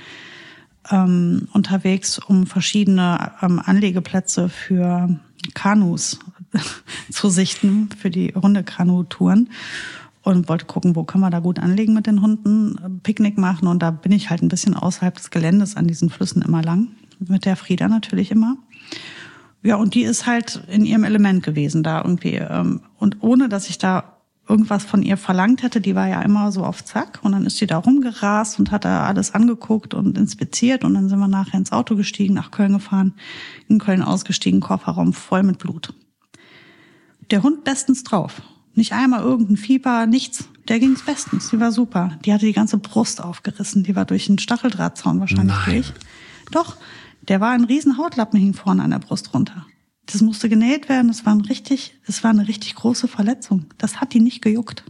unterwegs, um verschiedene Anlegeplätze für Kanus zu sichten, für die Hundekanu-Touren, und wollte gucken, wo können wir da gut anlegen mit den Hunden, Picknick machen. Und da bin ich halt ein bisschen außerhalb des Geländes an diesen Flüssen immer lang, mit der Frieda natürlich immer. Ja, und die ist halt in ihrem Element gewesen da irgendwie. Und ohne, dass ich da irgendwas von ihr verlangt hätte, die war ja immer so auf Zack, und dann ist sie da rumgerast und hat da alles angeguckt und inspiziert, und dann sind wir nachher ins Auto gestiegen, nach Köln gefahren, in Köln ausgestiegen, Kofferraum voll mit Blut. Der Hund bestens drauf. Nicht einmal irgendein Fieber, nichts. Der ging's bestens, die war super. Die hatte die ganze Brust aufgerissen, die war durch einen Stacheldrahtzaun wahrscheinlich durch. Doch, der war ein riesen Hautlappen, hing vorne an der Brust runter. Das musste genäht werden, das war eine richtig große Verletzung. Das hat die nicht gejuckt.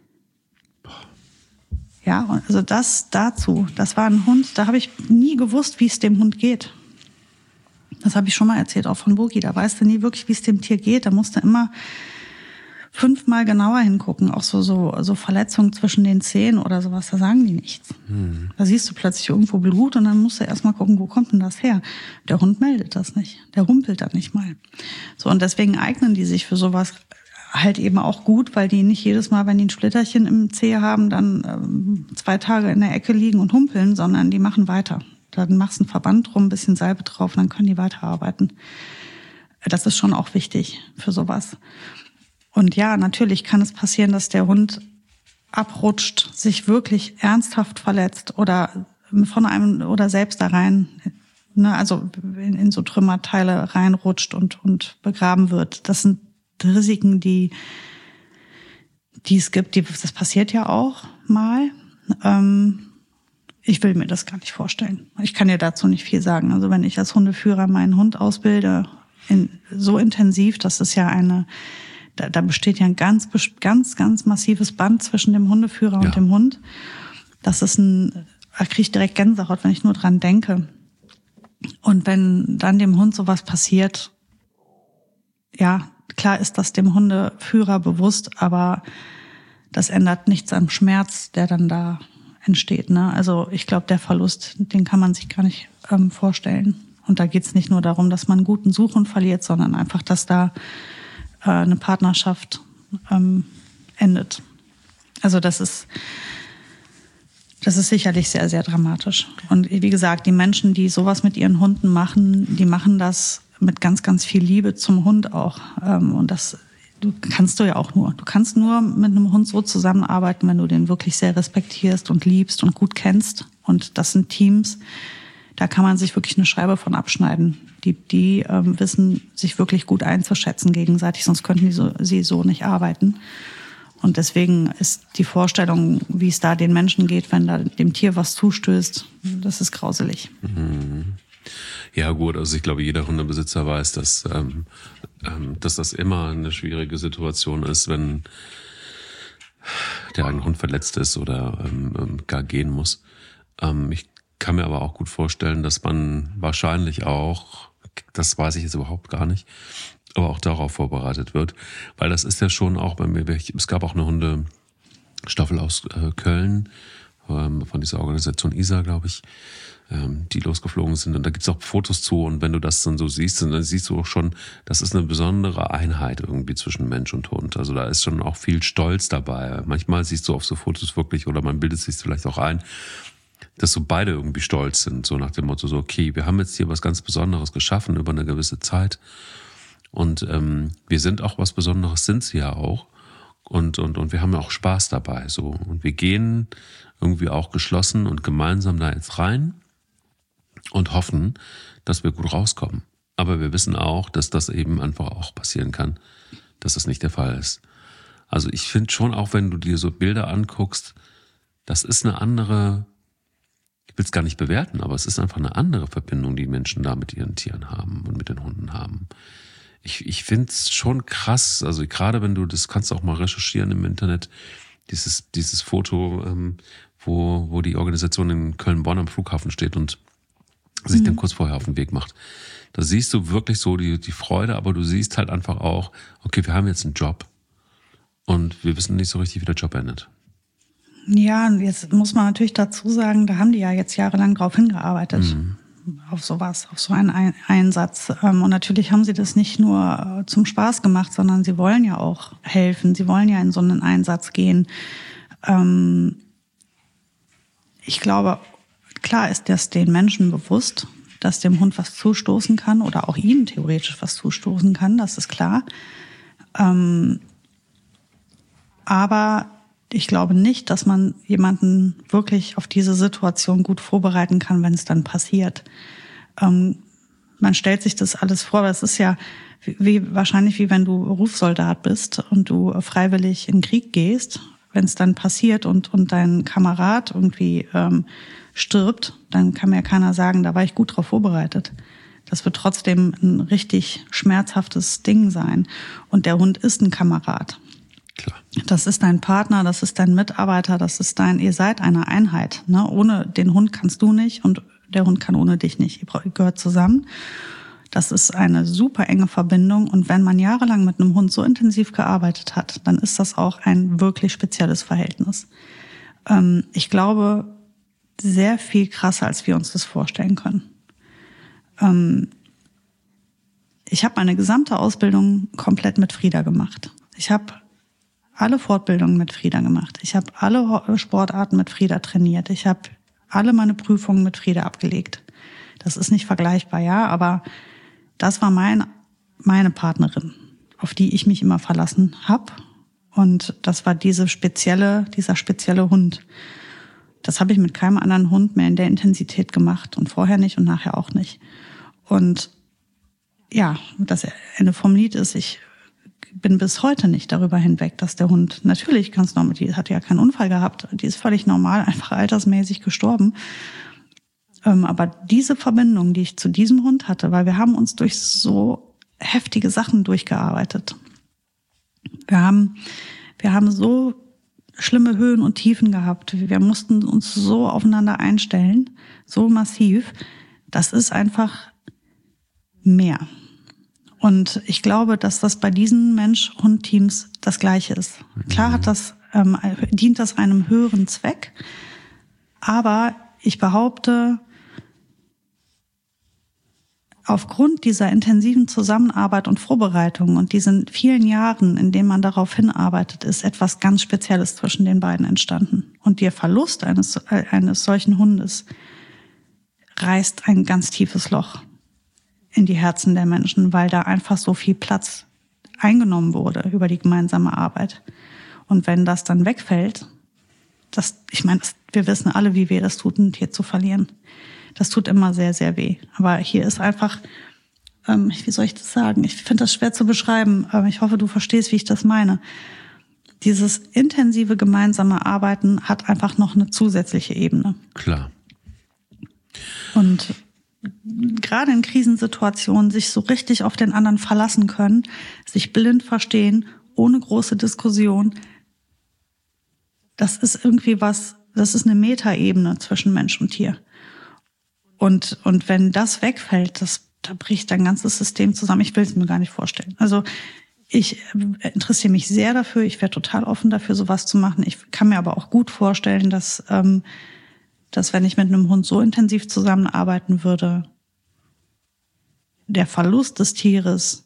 Ja, also das war ein Hund, da habe ich nie gewusst, wie es dem Hund geht. Das habe ich schon mal erzählt, auch von Bogi. Da weißt du nie wirklich, wie es dem Tier geht. Da musst du immer 5-mal genauer hingucken. Auch so Verletzungen zwischen den Zähnen oder sowas, da sagen die nichts. Da siehst du plötzlich irgendwo Blut und dann musst du erstmal gucken, wo kommt denn das her? Der Hund meldet das nicht. Der rumpelt da nicht mal. So, und deswegen eignen die sich für sowas halt eben auch gut, weil die nicht jedes Mal, wenn die ein Splitterchen im Zeh haben, dann 2 Tage in der Ecke liegen und humpeln, sondern die machen weiter. Dann machst du einen Verband drum, ein bisschen Salbe drauf, dann können die weiterarbeiten. Das ist schon auch wichtig für sowas. Und ja, natürlich kann es passieren, dass der Hund abrutscht, sich wirklich ernsthaft verletzt oder von einem oder selbst da rein, ne, also in so Trümmerteile reinrutscht und begraben wird. Das sind Risiken, die es gibt. Das passiert ja auch mal. Ich will mir das gar nicht vorstellen. Ich kann dir dazu nicht viel sagen. Also wenn ich als Hundeführer meinen Hund ausbilde, so intensiv, das ist ja da besteht ja ein ganz massives Band zwischen dem Hundeführer und dem Hund. Das ist da kriege ich direkt Gänsehaut, wenn ich nur dran denke. Und wenn dann dem Hund sowas passiert, ja, klar ist das dem Hundeführer bewusst, aber das ändert nichts am Schmerz, der dann da entsteht. Ne? Also ich glaube, der Verlust, den kann man sich gar nicht vorstellen. Und da geht es nicht nur darum, dass man einen guten Suchhund verliert, sondern einfach, dass da eine Partnerschaft endet. Also das ist sicherlich sehr, sehr dramatisch. Und wie gesagt, die Menschen, die sowas mit ihren Hunden machen, die machen das mit ganz, ganz viel Liebe zum Hund auch. Und das kannst du ja auch nur. Du kannst nur mit einem Hund so zusammenarbeiten, wenn du den wirklich sehr respektierst und liebst und gut kennst. Und das sind Teams, da kann man sich wirklich eine Scheibe von abschneiden. Die wissen, sich wirklich gut einzuschätzen gegenseitig, sonst könnten sie so nicht arbeiten. Und deswegen ist die Vorstellung, wie es da den Menschen geht, wenn da dem Tier was zustößt, das ist grauselig. Ja gut, also ich glaube, jeder Hundebesitzer weiß, dass das immer eine schwierige Situation ist, wenn der eigene Hund verletzt ist oder gar gehen muss. Ich kann mir aber auch gut vorstellen, dass man wahrscheinlich auch, das weiß ich jetzt überhaupt gar nicht, aber auch darauf vorbereitet wird. Weil das ist ja schon auch bei mir, es gab auch eine Hundestaffel aus Köln, von dieser Organisation ISA, glaube ich, die losgeflogen sind. Und da gibt's auch Fotos zu. Und wenn du das dann so siehst, dann siehst du auch schon, das ist eine besondere Einheit irgendwie zwischen Mensch und Hund. Also da ist schon auch viel Stolz dabei. Manchmal siehst du auf so Fotos wirklich, oder man bildet sich vielleicht auch ein, dass so beide irgendwie stolz sind. So nach dem Motto, so okay, wir haben jetzt hier was ganz Besonderes geschaffen über eine gewisse Zeit. Und wir sind auch was Besonderes, sind sie ja auch. Und wir haben ja auch Spaß dabei. So. Und wir gehen irgendwie auch geschlossen und gemeinsam da jetzt rein und hoffen, dass wir gut rauskommen. Aber wir wissen auch, dass das eben einfach auch passieren kann, dass das nicht der Fall ist. Also ich finde schon, auch wenn du dir so Bilder anguckst, das ist eine andere, ich will es gar nicht bewerten, aber es ist einfach eine andere Verbindung, die Menschen da mit ihren Tieren haben und mit den Hunden haben. Ich finde es schon krass, also gerade wenn du, das kannst du auch mal recherchieren im Internet, dieses Foto, wo die Organisation in Köln-Bonn am Flughafen steht und sich dann kurz vorher auf den Weg macht. Da siehst du wirklich so die Freude, aber du siehst halt einfach auch, okay, wir haben jetzt einen Job und wir wissen nicht so richtig, wie der Job endet. Ja, und jetzt muss man natürlich dazu sagen, da haben die ja jetzt jahrelang drauf hingearbeitet. Auf sowas, auf so einen Einsatz. Und natürlich haben sie das nicht nur zum Spaß gemacht, sondern sie wollen ja auch helfen. Sie wollen ja in so einen Einsatz gehen. Ich glaube, klar ist das den Menschen bewusst, dass dem Hund was zustoßen kann oder auch ihnen theoretisch was zustoßen kann, das ist klar. Aber ich glaube nicht, dass man jemanden wirklich auf diese Situation gut vorbereiten kann, wenn es dann passiert. man stellt sich das alles vor, aber es ist ja wahrscheinlich wie wenn du Berufssoldat bist und du freiwillig in den Krieg gehst. Wenn es dann passiert und dein Kamerad irgendwie stirbt, dann kann mir ja keiner sagen, da war ich gut drauf vorbereitet. Das wird trotzdem ein richtig schmerzhaftes Ding sein. Und der Hund ist ein Kamerad. Klar. Das ist dein Partner, das ist dein Mitarbeiter, ihr seid eine Einheit. Ne? Ohne den Hund kannst du nicht und der Hund kann ohne dich nicht. Ihr gehört zusammen. Das ist eine super enge Verbindung. Und wenn man jahrelang mit einem Hund so intensiv gearbeitet hat, dann ist das auch ein wirklich spezielles Verhältnis. Ich glaube, sehr viel krasser, als wir uns das vorstellen können. Ich habe meine gesamte Ausbildung komplett mit Frida gemacht. Ich habe alle Fortbildungen mit Frida gemacht. Ich habe alle Sportarten mit Frida trainiert. Ich habe alle meine Prüfungen mit Frida abgelegt. Das ist nicht vergleichbar, ja, aber das war meine Partnerin, auf die ich mich immer verlassen habe. Und das war dieser spezielle Hund. Das habe ich mit keinem anderen Hund mehr in der Intensität gemacht und vorher nicht und nachher auch nicht. Und ja, das Ende vom Lied ist, ich bin bis heute nicht darüber hinweg, dass der Hund natürlich ganz normal, die hat ja keinen Unfall gehabt, die ist völlig normal, einfach altersmäßig gestorben. Aber diese Verbindung, die ich zu diesem Hund hatte, weil wir haben uns durch so heftige Sachen durchgearbeitet. Wir haben so schlimme Höhen und Tiefen gehabt. Wir mussten uns so aufeinander einstellen, so massiv. Das ist einfach mehr. Und ich glaube, dass das bei diesen Mensch-Hund-Teams das Gleiche ist. Klar dient das einem höheren Zweck, aber ich behaupte, aufgrund dieser intensiven Zusammenarbeit und Vorbereitung und diesen vielen Jahren, in denen man darauf hinarbeitet, ist etwas ganz Spezielles zwischen den beiden entstanden. Und der Verlust eines solchen Hundes reißt ein ganz tiefes Loch in die Herzen der Menschen, weil da einfach so viel Platz eingenommen wurde über die gemeinsame Arbeit. Und wenn das dann wegfällt, wir wissen alle, wie weh das tut, ein Tier zu verlieren. Das tut immer sehr, sehr weh. Aber hier ist einfach, wie soll ich das sagen? Ich finde das schwer zu beschreiben, aber ich hoffe, du verstehst, wie ich das meine. Dieses intensive gemeinsame Arbeiten hat einfach noch eine zusätzliche Ebene. Klar. Und gerade in Krisensituationen sich so richtig auf den anderen verlassen können, sich blind verstehen, ohne große Diskussion, das ist irgendwie das ist eine Metaebene zwischen Mensch und Tier. Und wenn das wegfällt, da bricht dein ganzes System zusammen. Ich will es mir gar nicht vorstellen. Also ich interessiere mich sehr dafür. Ich wäre total offen dafür, sowas zu machen. Ich kann mir aber auch gut vorstellen, dass wenn ich mit einem Hund so intensiv zusammenarbeiten würde, der Verlust des Tieres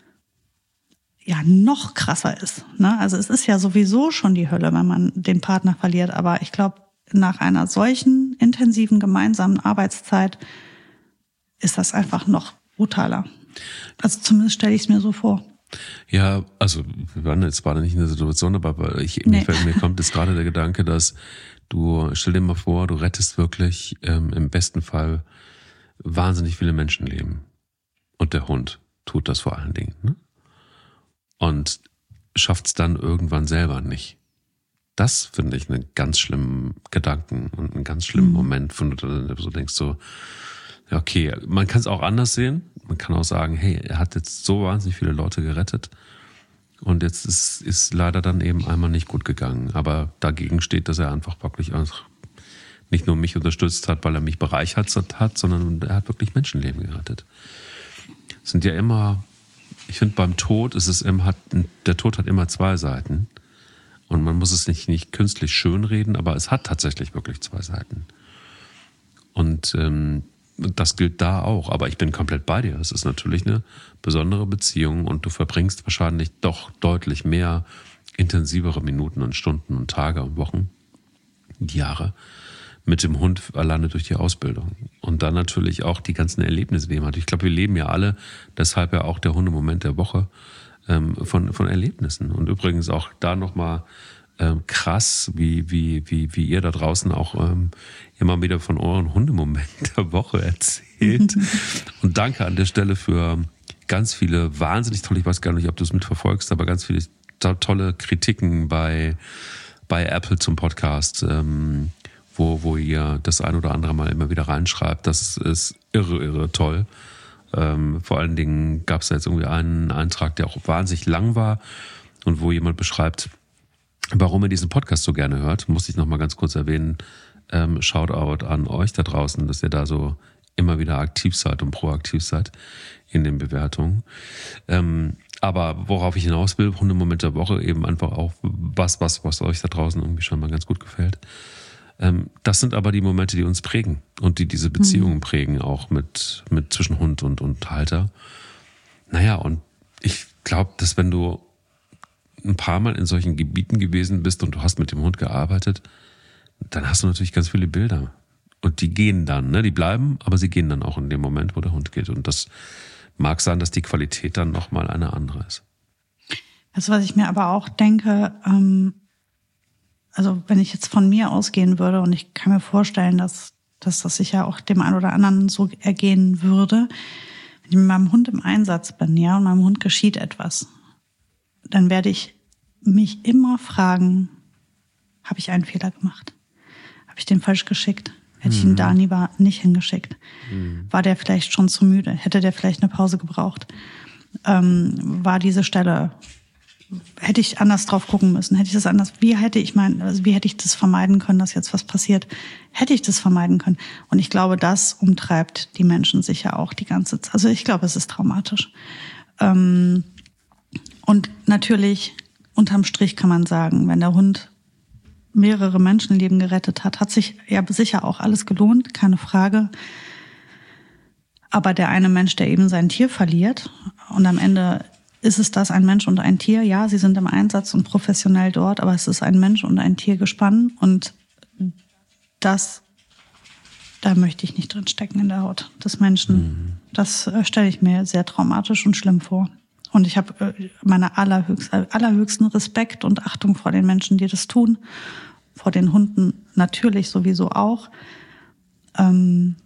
ja noch krasser ist. Ne? Also es ist ja sowieso schon die Hölle, wenn man den Partner verliert. Aber ich glaube, nach einer solchen intensiven gemeinsamen Arbeitszeit ist das einfach noch brutaler. Also zumindest stelle ich es mir so vor. Ja, also wir waren jetzt gerade nicht in der Situation, aber mir kommt jetzt gerade der Gedanke, dass stell dir mal vor, du rettest wirklich im besten Fall wahnsinnig viele Menschenleben. Und der Hund tut das vor allen Dingen. Ne? Und schafft es dann irgendwann selber nicht. Das finde ich einen ganz schlimmen Gedanken und einen ganz schlimmen Moment, von dem du so denkst, so, ja, okay, man kann es auch anders sehen. Man kann auch sagen, hey, er hat jetzt so wahnsinnig viele Leute gerettet und jetzt ist leider dann eben einmal nicht gut gegangen. Aber dagegen steht, dass er einfach wirklich nicht nur mich unterstützt hat, weil er mich bereichert hat, sondern er hat wirklich Menschenleben gerettet. Es sind ja immer, ich finde, beim Tod der Tod hat immer zwei Seiten. Und man muss es nicht künstlich schönreden, aber es hat tatsächlich wirklich zwei Seiten. Und das gilt da auch. Aber ich bin komplett bei dir. Es ist natürlich eine besondere Beziehung und du verbringst wahrscheinlich doch deutlich mehr intensivere Minuten und Stunden und Tage und Wochen, Jahre mit dem Hund alleine durch die Ausbildung. Und dann natürlich auch die ganzen Erlebnisse, die man hat. Ich glaube, wir leben ja alle, deshalb ja auch der Hundemoment der Woche, von Erlebnissen. Und übrigens auch da nochmal krass, wie ihr da draußen auch immer wieder von euren Hundemomenten der Woche erzählt. Und danke an der Stelle für ganz viele wahnsinnig tolle, ich weiß gar nicht, ob du es mitverfolgst, aber ganz viele tolle Kritiken bei Apple zum Podcast, wo ihr das ein oder andere Mal immer wieder reinschreibt. Das ist irre toll. Vor allen Dingen gab es da jetzt irgendwie einen Eintrag, der auch wahnsinnig lang war und wo jemand beschreibt, warum er diesen Podcast so gerne hört. Muss ich nochmal ganz kurz erwähnen. Shoutout an euch da draußen, dass ihr da so immer wieder aktiv seid und proaktiv seid in den Bewertungen. Aber worauf ich hinaus will, Hundemoment der Woche, eben einfach auch was euch da draußen irgendwie schon mal ganz gut gefällt. Das sind aber die Momente, die uns prägen und die diese Beziehungen prägen, auch mit zwischen Hund und Halter. Naja, und ich glaube, dass wenn du ein paar Mal in solchen Gebieten gewesen bist und du hast mit dem Hund gearbeitet, dann hast du natürlich ganz viele Bilder. Und die gehen dann, ne? Die bleiben, aber sie gehen dann auch in dem Moment, wo der Hund geht. Und das mag sein, dass die Qualität dann nochmal eine andere ist. Das, was ich mir aber auch denke, also wenn ich jetzt von mir ausgehen würde und ich kann mir vorstellen, dass das sicher auch dem einen oder anderen so ergehen würde, wenn ich mit meinem Hund im Einsatz bin, ja, und meinem Hund geschieht etwas, dann werde ich mich immer fragen, habe ich einen Fehler gemacht? Habe ich den falsch geschickt? Hätte ich ihn da lieber nicht hingeschickt? War der vielleicht schon zu müde? Hätte der vielleicht eine Pause gebraucht? War diese Stelle, hätte ich anders drauf gucken müssen? Hätte ich das anders, wie hätte ich das vermeiden können, dass jetzt was passiert? Hätte ich das vermeiden können? Und ich glaube, das umtreibt die Menschen sicher auch die ganze Zeit. Also ich glaube, es ist traumatisch. Und natürlich, unterm Strich kann man sagen, wenn der Hund mehrere Menschenleben gerettet hat sich ja sicher auch alles gelohnt, keine Frage. Aber der eine Mensch, der eben sein Tier verliert, und am Ende ist es das, ein Mensch und ein Tier. Ja, sie sind im Einsatz und professionell dort, aber es ist ein Mensch und ein Tiergespann. Und da möchte ich nicht drin stecken in der Haut des Menschen. Das stelle ich mir sehr traumatisch und schlimm vor. Und ich habe meine allerhöchsten Respekt und Achtung vor den Menschen, die das tun. Vor den Hunden natürlich sowieso auch. Und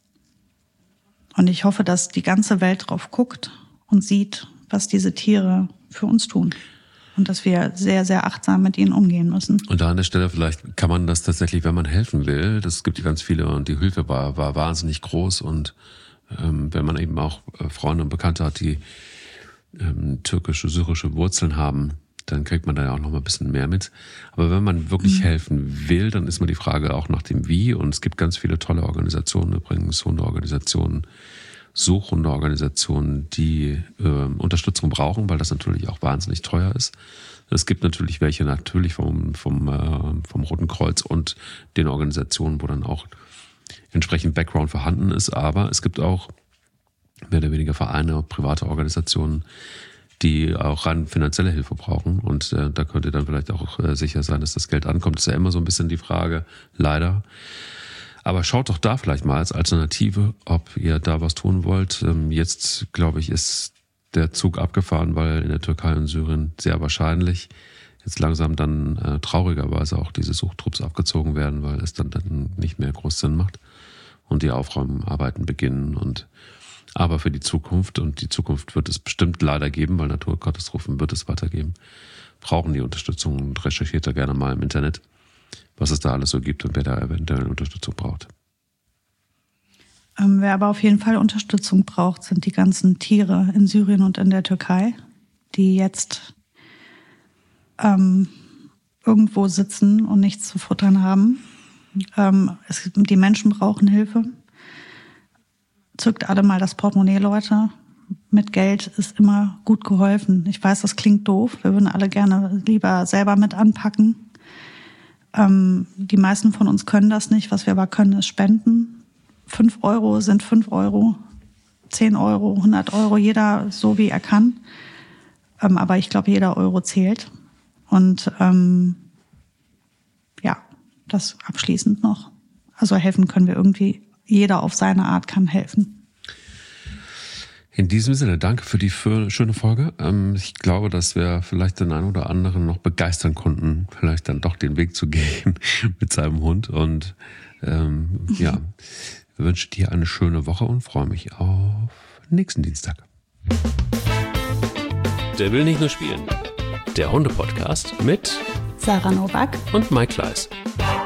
ich hoffe, dass die ganze Welt drauf guckt und sieht, was diese Tiere für uns tun. Und dass wir sehr, sehr achtsam mit ihnen umgehen müssen. Und da an der Stelle vielleicht kann man das tatsächlich, wenn man helfen will, das gibt ja ganz viele und die Hilfe war wahnsinnig groß. Und wenn man eben auch Freunde und Bekannte hat, die türkische, syrische Wurzeln haben, dann kriegt man da ja auch noch mal ein bisschen mehr mit. Aber wenn man wirklich helfen will, dann ist mal die Frage auch nach dem Wie. Und es gibt ganz viele tolle Organisationen, übrigens Hundeorganisationen, Suchhundeorganisationen, die Unterstützung brauchen, weil das natürlich auch wahnsinnig teuer ist. Es gibt natürlich welche vom Roten Kreuz und den Organisationen, wo dann auch entsprechend Background vorhanden ist. Aber es gibt auch mehr oder weniger Vereine, private Organisationen, die auch rein finanzielle Hilfe brauchen. Und da könnt ihr dann vielleicht auch sicher sein, dass das Geld ankommt. Das ist ja immer so ein bisschen die Frage, leider. Aber schaut doch da vielleicht mal als Alternative, ob ihr da was tun wollt. Jetzt, glaube ich, ist der Zug abgefahren, weil in der Türkei und Syrien sehr wahrscheinlich jetzt langsam dann traurigerweise auch diese Suchtrupps abgezogen werden, weil es dann nicht mehr groß Sinn macht und die Aufräumarbeiten beginnen. Aber für die Zukunft, und die Zukunft wird es bestimmt leider geben, weil Naturkatastrophen wird es weitergeben, brauchen die Unterstützung, und recherchiert da gerne mal im Internet, was es da alles so gibt und wer da eventuell Unterstützung braucht. Wer aber auf jeden Fall Unterstützung braucht, sind die ganzen Tiere in Syrien und in der Türkei, die jetzt irgendwo sitzen und nichts zu futtern haben. Die Menschen brauchen Hilfe. Zückt alle mal das Portemonnaie, Leute. Mit Geld ist immer gut geholfen. Ich weiß, das klingt doof. Wir würden alle gerne lieber selber mit anpacken. Die meisten von uns können das nicht. Was wir aber können, ist spenden. 5 Euro sind 5 Euro. 10 Euro, 100 Euro, jeder so wie er kann. Aber ich glaube, jeder Euro zählt. Und ja, das abschließend noch. Also helfen können wir irgendwie. Jeder auf seine Art kann helfen. In diesem Sinne, danke für die schöne Folge. Ich glaube, dass wir vielleicht den einen oder anderen noch begeistern konnten, vielleicht dann doch den Weg zu gehen mit seinem Hund. Und Ja, wünsche dir eine schöne Woche und freue mich auf nächsten Dienstag. Der will nicht nur spielen. Der Hunde-Podcast mit Sarah Novak und Mike Kleiss.